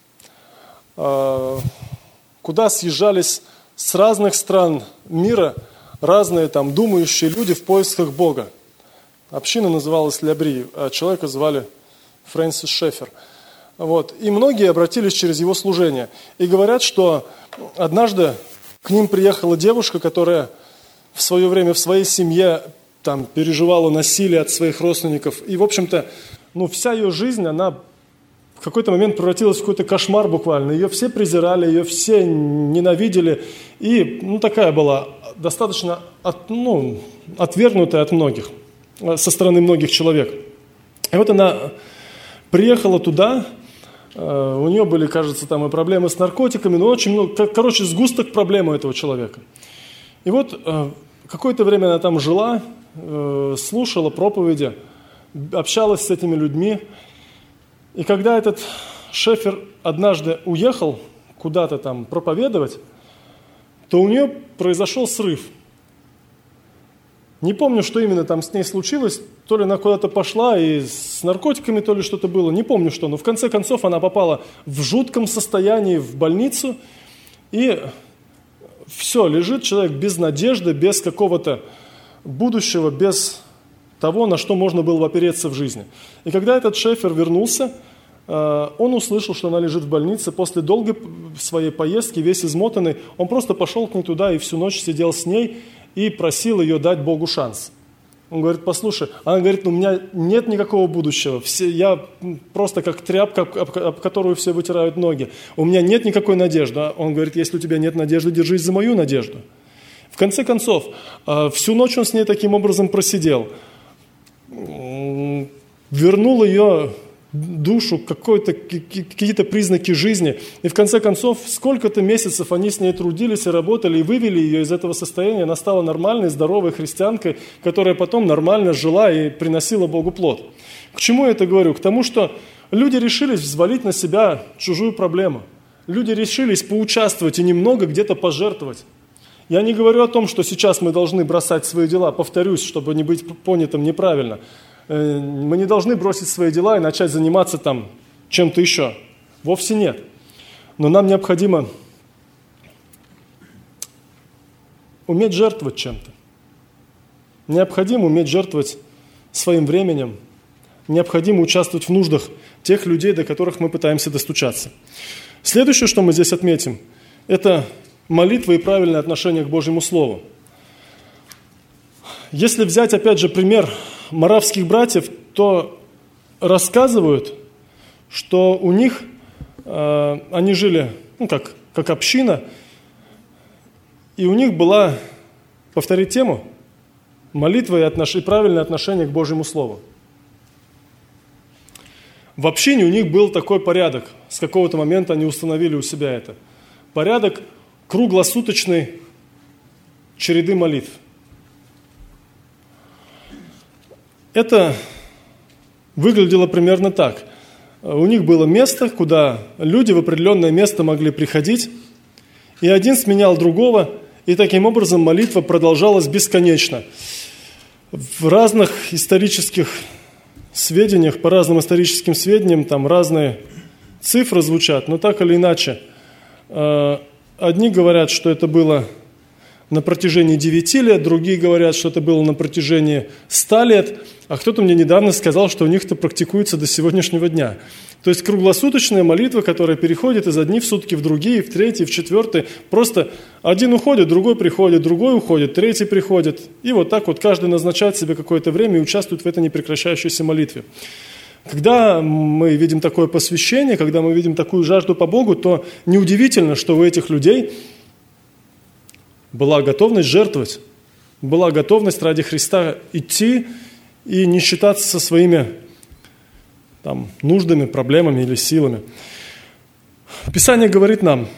куда съезжались с разных стран мира разные там думающие люди в поисках Бога. Община называлась Лябри, а человека звали Фрэнсис Шефер. Вот. И многие обратились через его служение. И говорят, что однажды к ним приехала девушка, которая в свое время в своей семье там, переживала насилие от своих родственников. И, в общем-то, ну, вся ее жизнь, она в какой-то момент превратилась в какой-то кошмар буквально. Ее все презирали, ее все ненавидели. И ну, такая была достаточно от, ну, отвергнутая от многих, со стороны многих человек. И вот она приехала туда, у нее были, кажется, там и проблемы с наркотиками, но очень много, короче, сгусток проблем у этого человека. И вот какое-то время она там жила, слушала проповеди, общалась с этими людьми. И когда этот Шефер однажды уехал куда-то там проповедовать, то у нее произошел срыв. Не помню, что именно там с ней случилось, то ли она куда-то пошла и с наркотиками, то ли что-то было, не помню что, но в конце концов она попала в жутком состоянии в больницу, и все, лежит человек без надежды, без какого-то будущего, без того, на что можно было опереться в жизни. И когда этот Шефер вернулся, он услышал, что она лежит в больнице. После долгой своей поездки, весь измотанный, он просто пошел к ней туда и всю ночь сидел с ней и просил ее дать Богу шанс. Он говорит, послушай, она говорит, у меня нет никакого будущего, все, я просто как тряпка, об которую все вытирают ноги, у меня нет никакой надежды. Он говорит, если у тебя нет надежды, держись за мою надежду. В конце концов, всю ночь он с ней таким образом просидел, вернул ее душу, какой-то, какие-то признаки жизни. И в конце концов, сколько-то месяцев они с ней трудились и работали, и вывели ее из этого состояния. Она стала нормальной, здоровой христианкой, которая потом нормально жила и приносила Богу плод. К чему я это говорю? К тому, что люди решились взвалить на себя чужую проблему. Люди решились поучаствовать и немного где-то пожертвовать. Я не говорю о том, что сейчас мы должны бросать свои дела, повторюсь, чтобы не быть понятым неправильно. Мы не должны бросить свои дела и начать заниматься там чем-то еще. Вовсе нет. Но нам необходимо уметь жертвовать чем-то. Необходимо уметь жертвовать своим временем. Необходимо участвовать в нуждах тех людей, до которых мы пытаемся достучаться. Следующее, что мы здесь отметим, это молитва и правильное отношение к Божьему Слову. Если взять, опять же, пример моравских братьев, то рассказывают, что у них, э, они жили, ну, как, как община, и у них была, повторить тему, молитва и, отнош... и правильное отношение к Божьему Слову. В общине у них был такой порядок, с какого-то момента они установили у себя это. Порядок круглосуточной череды молитв. Это выглядело примерно так. У них было место, куда люди в определенное место могли приходить, и один сменял другого, и таким образом молитва продолжалась бесконечно. В разных исторических сведениях, по разным историческим сведениям, там разные цифры звучат, но так или иначе, одни говорят, что это было на протяжении девяти лет, другие говорят, что это было на протяжении ста лет, а кто-то мне недавно сказал, что у них это практикуется до сегодняшнего дня. То есть круглосуточная молитва, которая переходит из одних в сутки в другие, в третьи, в четвертые. Просто один уходит, другой приходит, другой уходит, третий приходит. И вот так вот каждый назначает себе какое-то время и участвует в этой непрекращающейся молитве. Когда мы видим такое посвящение, когда мы видим такую жажду по Богу, то неудивительно, что у этих людей была готовность жертвовать, была готовность ради Христа идти и не считаться со своими там, нуждами, проблемами или силами. Писание говорит нам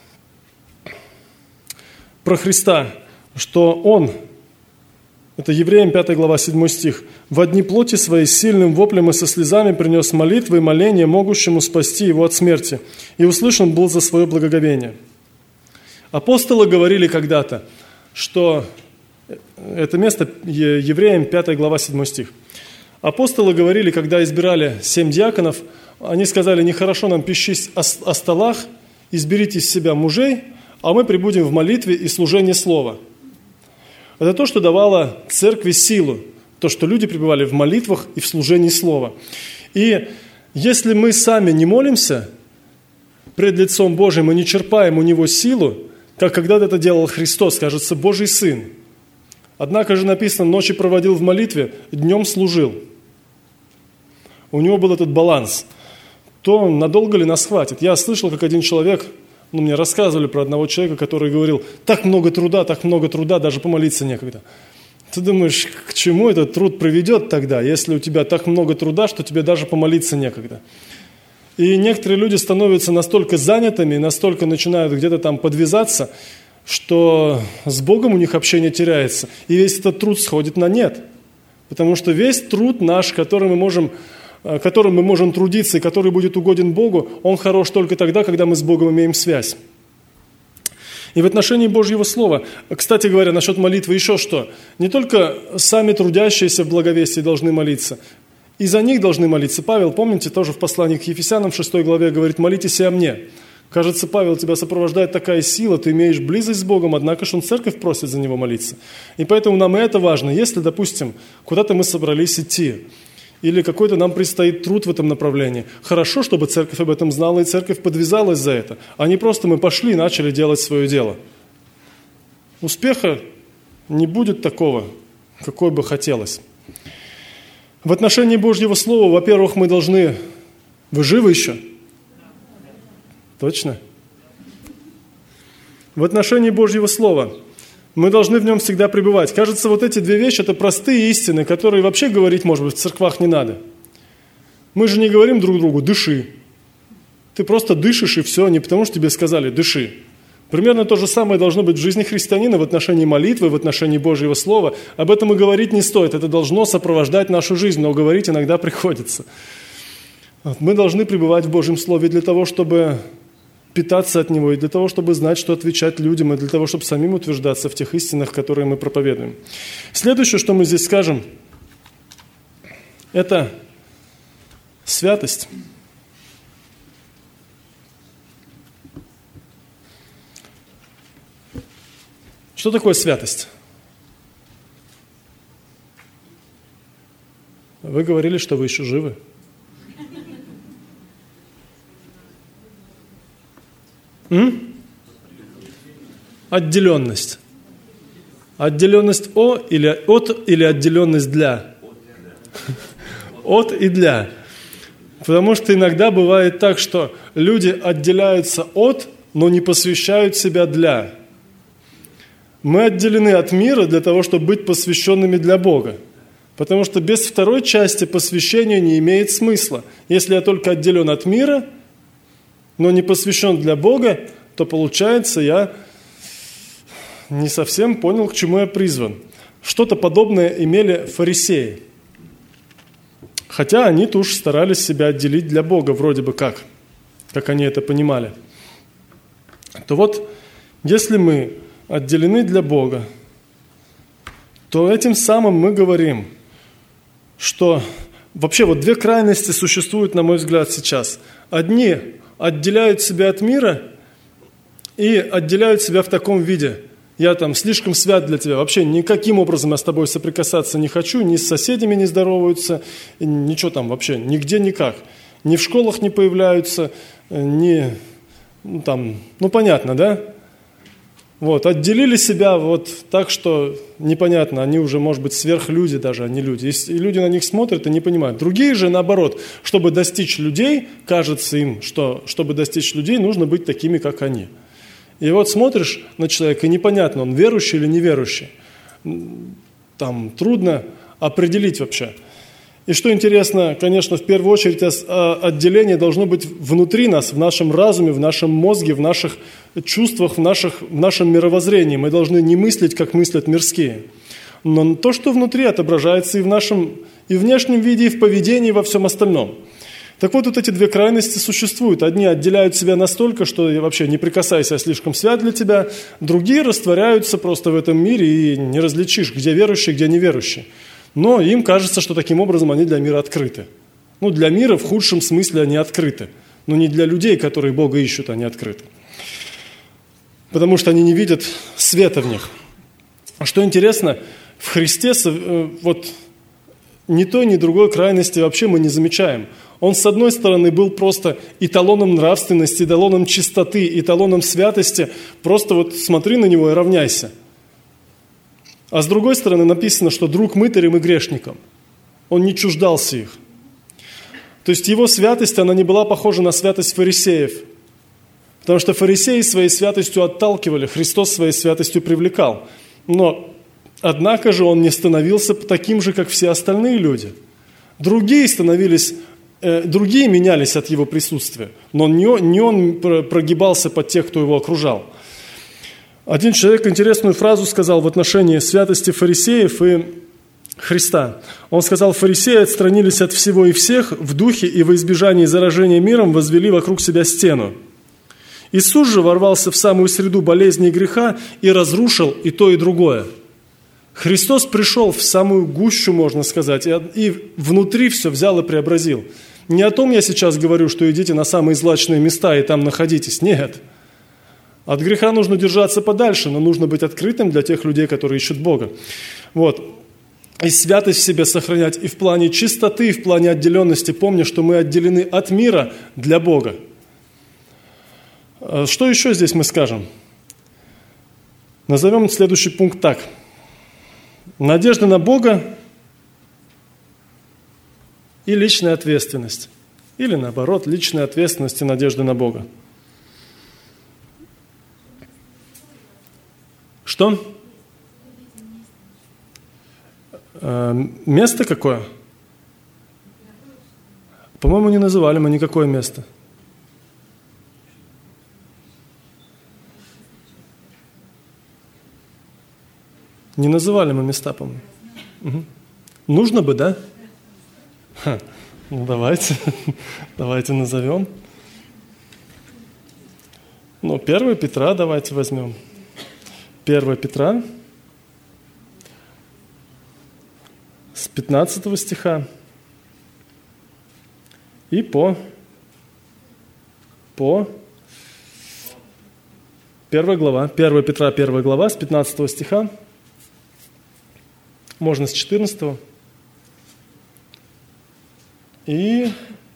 про Христа, что Он, это Евреям пятая глава, седьмой стих, «Во дни плоти своей сильным воплем и со слезами принес молитвы и моления, могущему спасти его от смерти, и услышан был за свое благоговение». Апостолы говорили когда-то, что это место Евреям пятая глава, седьмой стих. Апостолы говорили, когда избирали семь диаконов, они сказали: нехорошо нам пищись о, о столах, изберите из себя мужей, а мы пребудем в молитве и служении слова. Это то, что давало церкви силу, то, что люди пребывали в молитвах и в служении слова. И если мы сами не молимся пред лицом Божьим и не черпаем у Него силу, как когда-то это делал Христос, кажется, Божий Сын. Однако же написано, ночи проводил в молитве, днем служил. У него был этот баланс. То надолго ли нас хватит? Я слышал, как один человек, ну, мне рассказывали про одного человека, который говорил: так много труда, так много труда, даже помолиться некогда. Ты думаешь, к чему этот труд приведет тогда, если у тебя так много труда, что тебе даже помолиться некогда? И некоторые люди становятся настолько занятыми, настолько начинают где-то там подвязаться, что с Богом у них общение теряется, и весь этот труд сходит на нет. Потому что весь труд наш, который мы можем, которым мы можем трудиться и который будет угоден Богу, он хорош только тогда, когда мы с Богом имеем связь. И в отношении Божьего Слова, кстати говоря, насчет молитвы еще что? Не только сами трудящиеся в благовестии должны молиться, и за них должны молиться. Павел, помните, тоже в послании к Ефесянам в шестой главе говорит: молитесь и о мне. Кажется, Павел, тебя сопровождает такая сила, ты имеешь близость с Богом, однако же он церковь просит за него молиться. И поэтому нам и это важно. Если, допустим, куда-то мы собрались идти, или какой-то нам предстоит труд в этом направлении, хорошо, чтобы церковь об этом знала, и церковь подвязалась за это, а не просто мы пошли и начали делать свое дело. Успеха не будет такого, какой бы хотелось. В отношении Божьего Слова, во-первых, мы должны... Вы живы еще? Точно? В отношении Божьего Слова мы должны в нем всегда пребывать. Кажется, вот эти две вещи – это простые истины, которые вообще говорить, может быть, в церквах не надо. Мы же не говорим друг другу «дыши». Ты просто дышишь, и все, не потому что тебе сказали «дыши». Примерно то же самое должно быть в жизни христианина в отношении молитвы, в отношении Божьего Слова. Об этом и говорить не стоит, это должно сопровождать нашу жизнь, но говорить иногда приходится. Мы должны пребывать в Божьем Слове для того, чтобы питаться от Него, и для того, чтобы знать, что отвечать людям, и для того, чтобы самим утверждаться в тех истинах, которые мы проповедуем. Следующее, что мы здесь скажем, это святость. Что такое святость? Вы говорили, что вы еще живы. М? Отделенность. Отделенность о или от или отделенность для? От и для. Потому что иногда бывает так, что люди отделяются от, но не посвящают себя для. Мы отделены от мира для того, чтобы быть посвященными для Бога. Потому что без второй части посвящения не имеет смысла. Если я только отделен от мира, но не посвящен для Бога, то получается, я не совсем понял, к чему я призван. Что-то подобное имели фарисеи. Хотя они-то уж старались себя отделить для Бога, вроде бы как, как они это понимали. То вот, если мы отделены для Бога, то этим самым мы говорим, что вообще вот две крайности существуют, на мой взгляд, сейчас. Одни отделяют себя от мира и отделяют себя в таком виде. Я там слишком свят для тебя. Вообще никаким образом я с тобой соприкасаться не хочу, ни с соседями не здороваются, ничего там вообще, нигде никак. Ни в школах не появляются, ни ну, там, ну понятно, да? Вот, отделили себя вот так, что непонятно, они уже, может быть, сверхлюди даже, а не люди. И люди на них смотрят и не понимают. Другие же, наоборот, чтобы достичь людей, кажется им, что чтобы достичь людей, нужно быть такими, как они. И вот смотришь на человека, и непонятно, он верующий или неверующий. Там трудно определить вообще. И что интересно, конечно, в первую очередь отделение должно быть внутри нас, в нашем разуме, в нашем мозге, в наших чувствах, в, наших, в нашем мировоззрении. Мы должны не мыслить, как мыслят мирские. Но то, что внутри, отображается и в нашем и внешнем виде, и в поведении, и во всем остальном. Так вот, вот эти две крайности существуют. Одни отделяют себя настолько, что вообще не прикасайся, я слишком свят для тебя. Другие растворяются просто в этом мире, и не различишь, где верующий, где неверующий. Но им кажется, что таким образом они для мира открыты. Ну, для мира в худшем смысле они открыты. Но не для людей, которые Бога ищут, они открыты. Потому что они не видят света в них. Что интересно, в Христе вот ни той, ни другой крайности вообще мы не замечаем. Он, с одной стороны, был просто эталоном нравственности, эталоном чистоты, эталоном святости. Просто вот смотри на него и равняйся. А с другой стороны написано, что друг мытарям и грешникам. Он не чуждался их. То есть его святость, она не была похожа на святость фарисеев. Потому что фарисеи своей святостью отталкивали, Христос своей святостью привлекал. Но, однако же, он не становился таким же, как все остальные люди. Другие становились... Другие менялись от его присутствия, но не он прогибался под тех, кто его окружал. Один человек интересную фразу сказал в отношении святости фарисеев и Христа. Он сказал: фарисеи отстранились от всего и всех, в духе и во избежании заражения миром возвели вокруг себя стену. Иисус же ворвался в самую среду болезни и греха и разрушил и то, и другое. Христос пришел в самую гущу, можно сказать, и внутри все взял и преобразил. Не о том я сейчас говорю, что идите на самые злачные места и там находитесь. Нет. От греха нужно держаться подальше, но нужно быть открытым для тех людей, которые ищут Бога. Вот. И святость в себе сохранять и в плане чистоты, и в плане отделенности, помня, что мы отделены от мира для Бога. Что еще здесь мы скажем? Назовем следующий пункт так. Надежда на Бога и личная ответственность. Или наоборот, личная ответственность и надежда на Бога. Что? Место какое? По-моему, не называли мы никакое место. Не называли мы места, по-моему. Угу. Нужно бы, да? Ха. Ну, давайте. Давайте назовем. Ну, первое Петра давайте возьмем. первое Петра с пятнадцатого стиха и по, по первая глава. первое Петра, первая глава с пятнадцатого стиха. Можно с четырнадцатого. И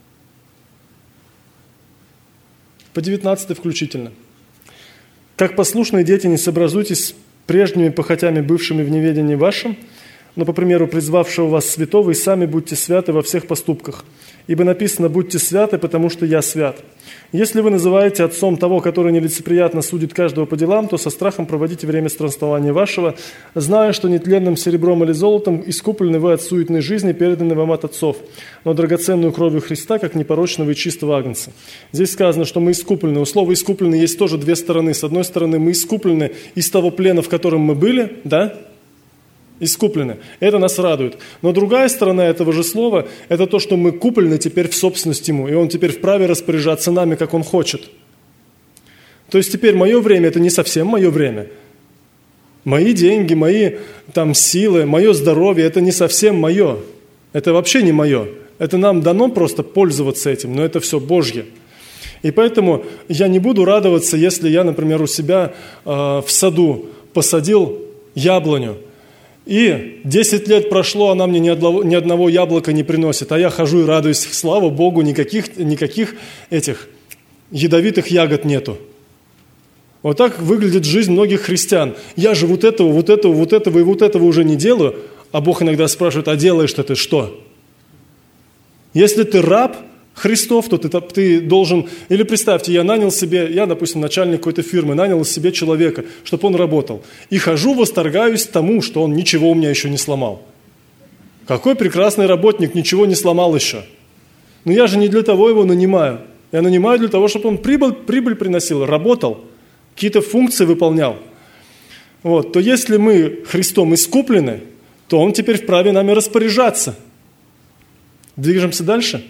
по девятнадцатый включительно. «Как послушные дети, не сообразуйтесь с прежними похотями, бывшими в неведении вашем, но, по примеру призвавшего вас святого, и сами будьте святы во всех поступках. Ибо написано: будьте святы, потому что я свят. Если вы называете отцом того, который нелицеприятно судит каждого по делам, то со страхом проводите время странствования вашего, зная, что нетленным серебром или золотом искуплены вы от суетной жизни, переданы вам от отцов, но драгоценную кровью Христа, как непорочного и чистого агнца». Здесь сказано, что мы искуплены. У слова «искуплены» есть тоже две стороны. С одной стороны, мы искуплены из того плена, в котором мы были, да? Искуплены. Это нас радует. Но другая сторона этого же слова – это то, что мы куплены теперь в собственность Ему, и Он теперь вправе распоряжаться нами, как Он хочет. То есть теперь мое время – это не совсем мое время. Мои деньги, мои там, силы, мое здоровье – это не совсем мое. Это вообще не мое. Это нам дано просто пользоваться этим, но это все Божье. И поэтому я не буду радоваться, если я, например, у себя э, в саду посадил яблоню, и десять лет прошло, она мне ни одного, ни одного яблока не приносит, а я хожу и радуюсь, слава Богу, никаких, никаких этих ядовитых ягод нету. Вот так выглядит жизнь многих христиан. Я же вот этого, вот этого, вот этого и вот этого уже не делаю, а Бог иногда спрашивает, а делаешь-то ты что? Если ты раб Христов, то ты, ты должен... Или представьте, я нанял себе, я, допустим, начальник какой-то фирмы, нанял себе человека, чтобы он работал. И хожу, восторгаюсь тому, что он ничего у меня еще не сломал. Какой прекрасный работник, ничего не сломал еще. Но я же не для того его нанимаю. Я нанимаю для того, чтобы он прибыль, прибыль приносил, работал, какие-то функции выполнял. Вот. То если мы Христом искуплены, то Он теперь вправе нами распоряжаться. Движемся дальше.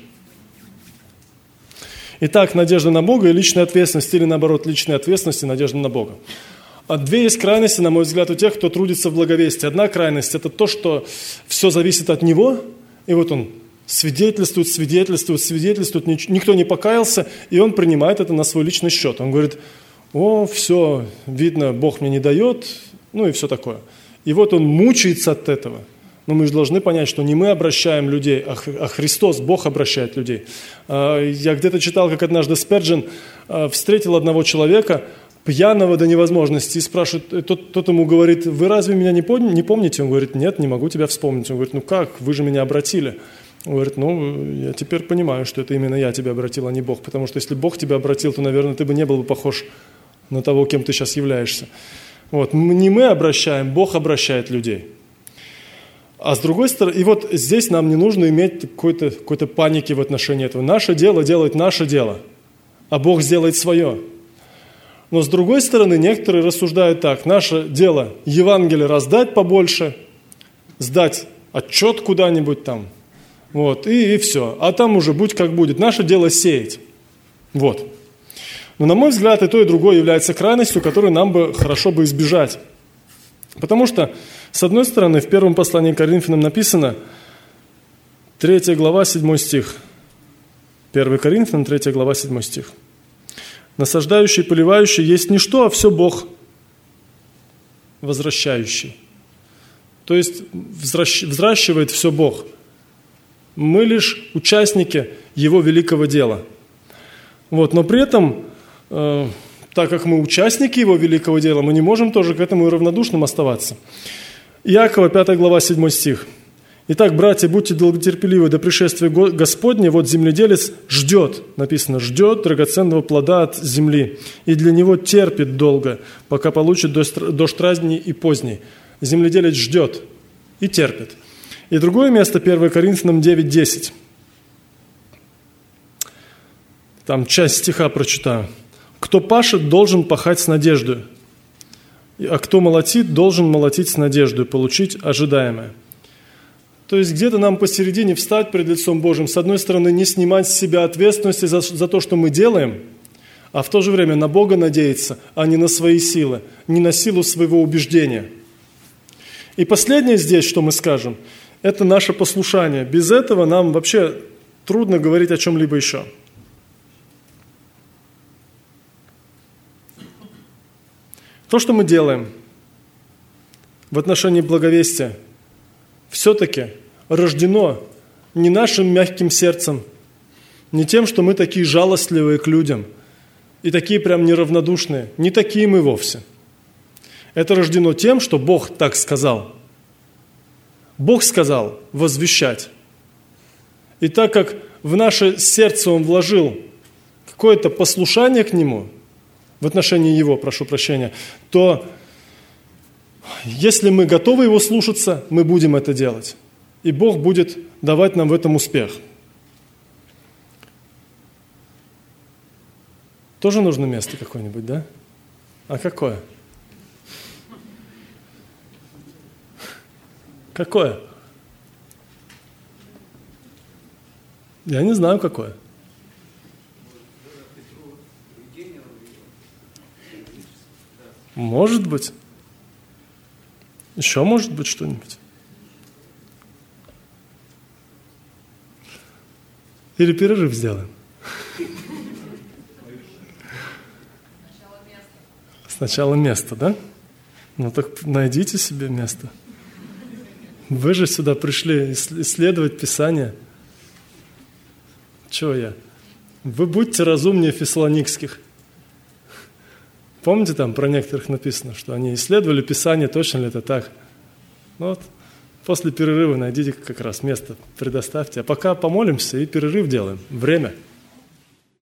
Итак, надежда на Бога и личная ответственность, или наоборот, личная ответственность и надежда на Бога. А две есть крайности, на мой взгляд, у тех, кто трудится в благовестии. Одна крайность – это то, что все зависит от него, и вот он свидетельствует, свидетельствует, свидетельствует, никто не покаялся, и он принимает это на свой личный счет. Он говорит, о, все, видно, Бог мне не дает, ну и все такое. И вот он мучается от этого. Но мы же должны понять, что не мы обращаем людей, а Христос, Бог обращает людей. Я где-то читал, как однажды Спержен встретил одного человека, пьяного до невозможности, и спрашивает, тот, тот ему говорит, вы разве меня не помните? Он говорит, нет, не могу тебя вспомнить. Он говорит, ну как, вы же меня обратили. Он говорит, ну, я теперь понимаю, что это именно я тебя обратил, а не Бог. Потому что если Бог тебя обратил, то, наверное, ты бы не был бы похож на того, кем ты сейчас являешься. Вот. Не мы обращаем, Бог обращает людей. А с другой стороны, и вот здесь нам не нужно иметь какой-то, какой-то паники в отношении этого. Наше дело делать наше дело, а Бог сделает свое. Но с другой стороны, некоторые рассуждают так. Наше дело Евангелие раздать побольше, сдать отчет куда-нибудь там, вот, и, и все. А там уже будь как будет. Наше дело сеять. Вот. Но, на мой взгляд, и то, и другое является крайностью, которую нам бы хорошо бы избежать. Потому что, с одной стороны, в первом послании к Коринфянам написано, третья глава, седьмой стих. первое Коринфянам, третья глава, седьмой стих. «Насаждающий и поливающий есть не что, а все Бог возвращающий». То есть взращивает все Бог. Мы лишь участники Его великого дела. Вот, но при этом, э, так как мы участники Его великого дела, мы не можем тоже к этому и равнодушным оставаться. Иакова, пятая глава, седьмой стих. «Итак, братья, будьте долготерпеливы до пришествия Господня, вот земледелец ждет», написано, «ждет драгоценного плода от земли, и для него терпит долго, пока получит дождь ранний и поздний». Земледелец ждет и терпит. И другое место, первое Коринфянам девять десять. Там часть стиха прочитаю. «Кто пашет, должен пахать с надеждой, а кто молотит, должен молотить с надеждой, получить ожидаемое». То есть где-то нам посередине встать пред лицом Божьим, с одной стороны, не снимать с себя ответственности за, за то, что мы делаем, а в то же время на Бога надеяться, а не на свои силы, не на силу своего убеждения. И последнее здесь, что мы скажем, это наше послушание. Без этого нам вообще трудно говорить о чем-либо еще. То, что мы делаем в отношении благовестия, все-таки рождено не нашим мягким сердцем, не тем, что мы такие жалостливые к людям и такие прям неравнодушные. Не такие мы вовсе. Это рождено тем, что Бог так сказал. Бог сказал возвещать. И так как в наше сердце Он вложил какое-то послушание к Нему, в отношении Его, прошу прощения, то если мы готовы Его слушаться, мы будем это делать. И Бог будет давать нам в этом успех. Тоже нужно место какое-нибудь, да? А какое? Какое? Я не знаю, какое. Может быть. Еще может быть что-нибудь. Или перерыв сделаем. Сначала место, да? Ну так найдите себе место. Вы же сюда пришли исследовать Писание. Чего я? Вы будьте разумнее фессалоникских. Помните, там про некоторых написано, что они исследовали Писание, точно ли это так? Ну вот, после перерыва найдите как раз место, предоставьте. А пока помолимся и перерыв делаем. Время.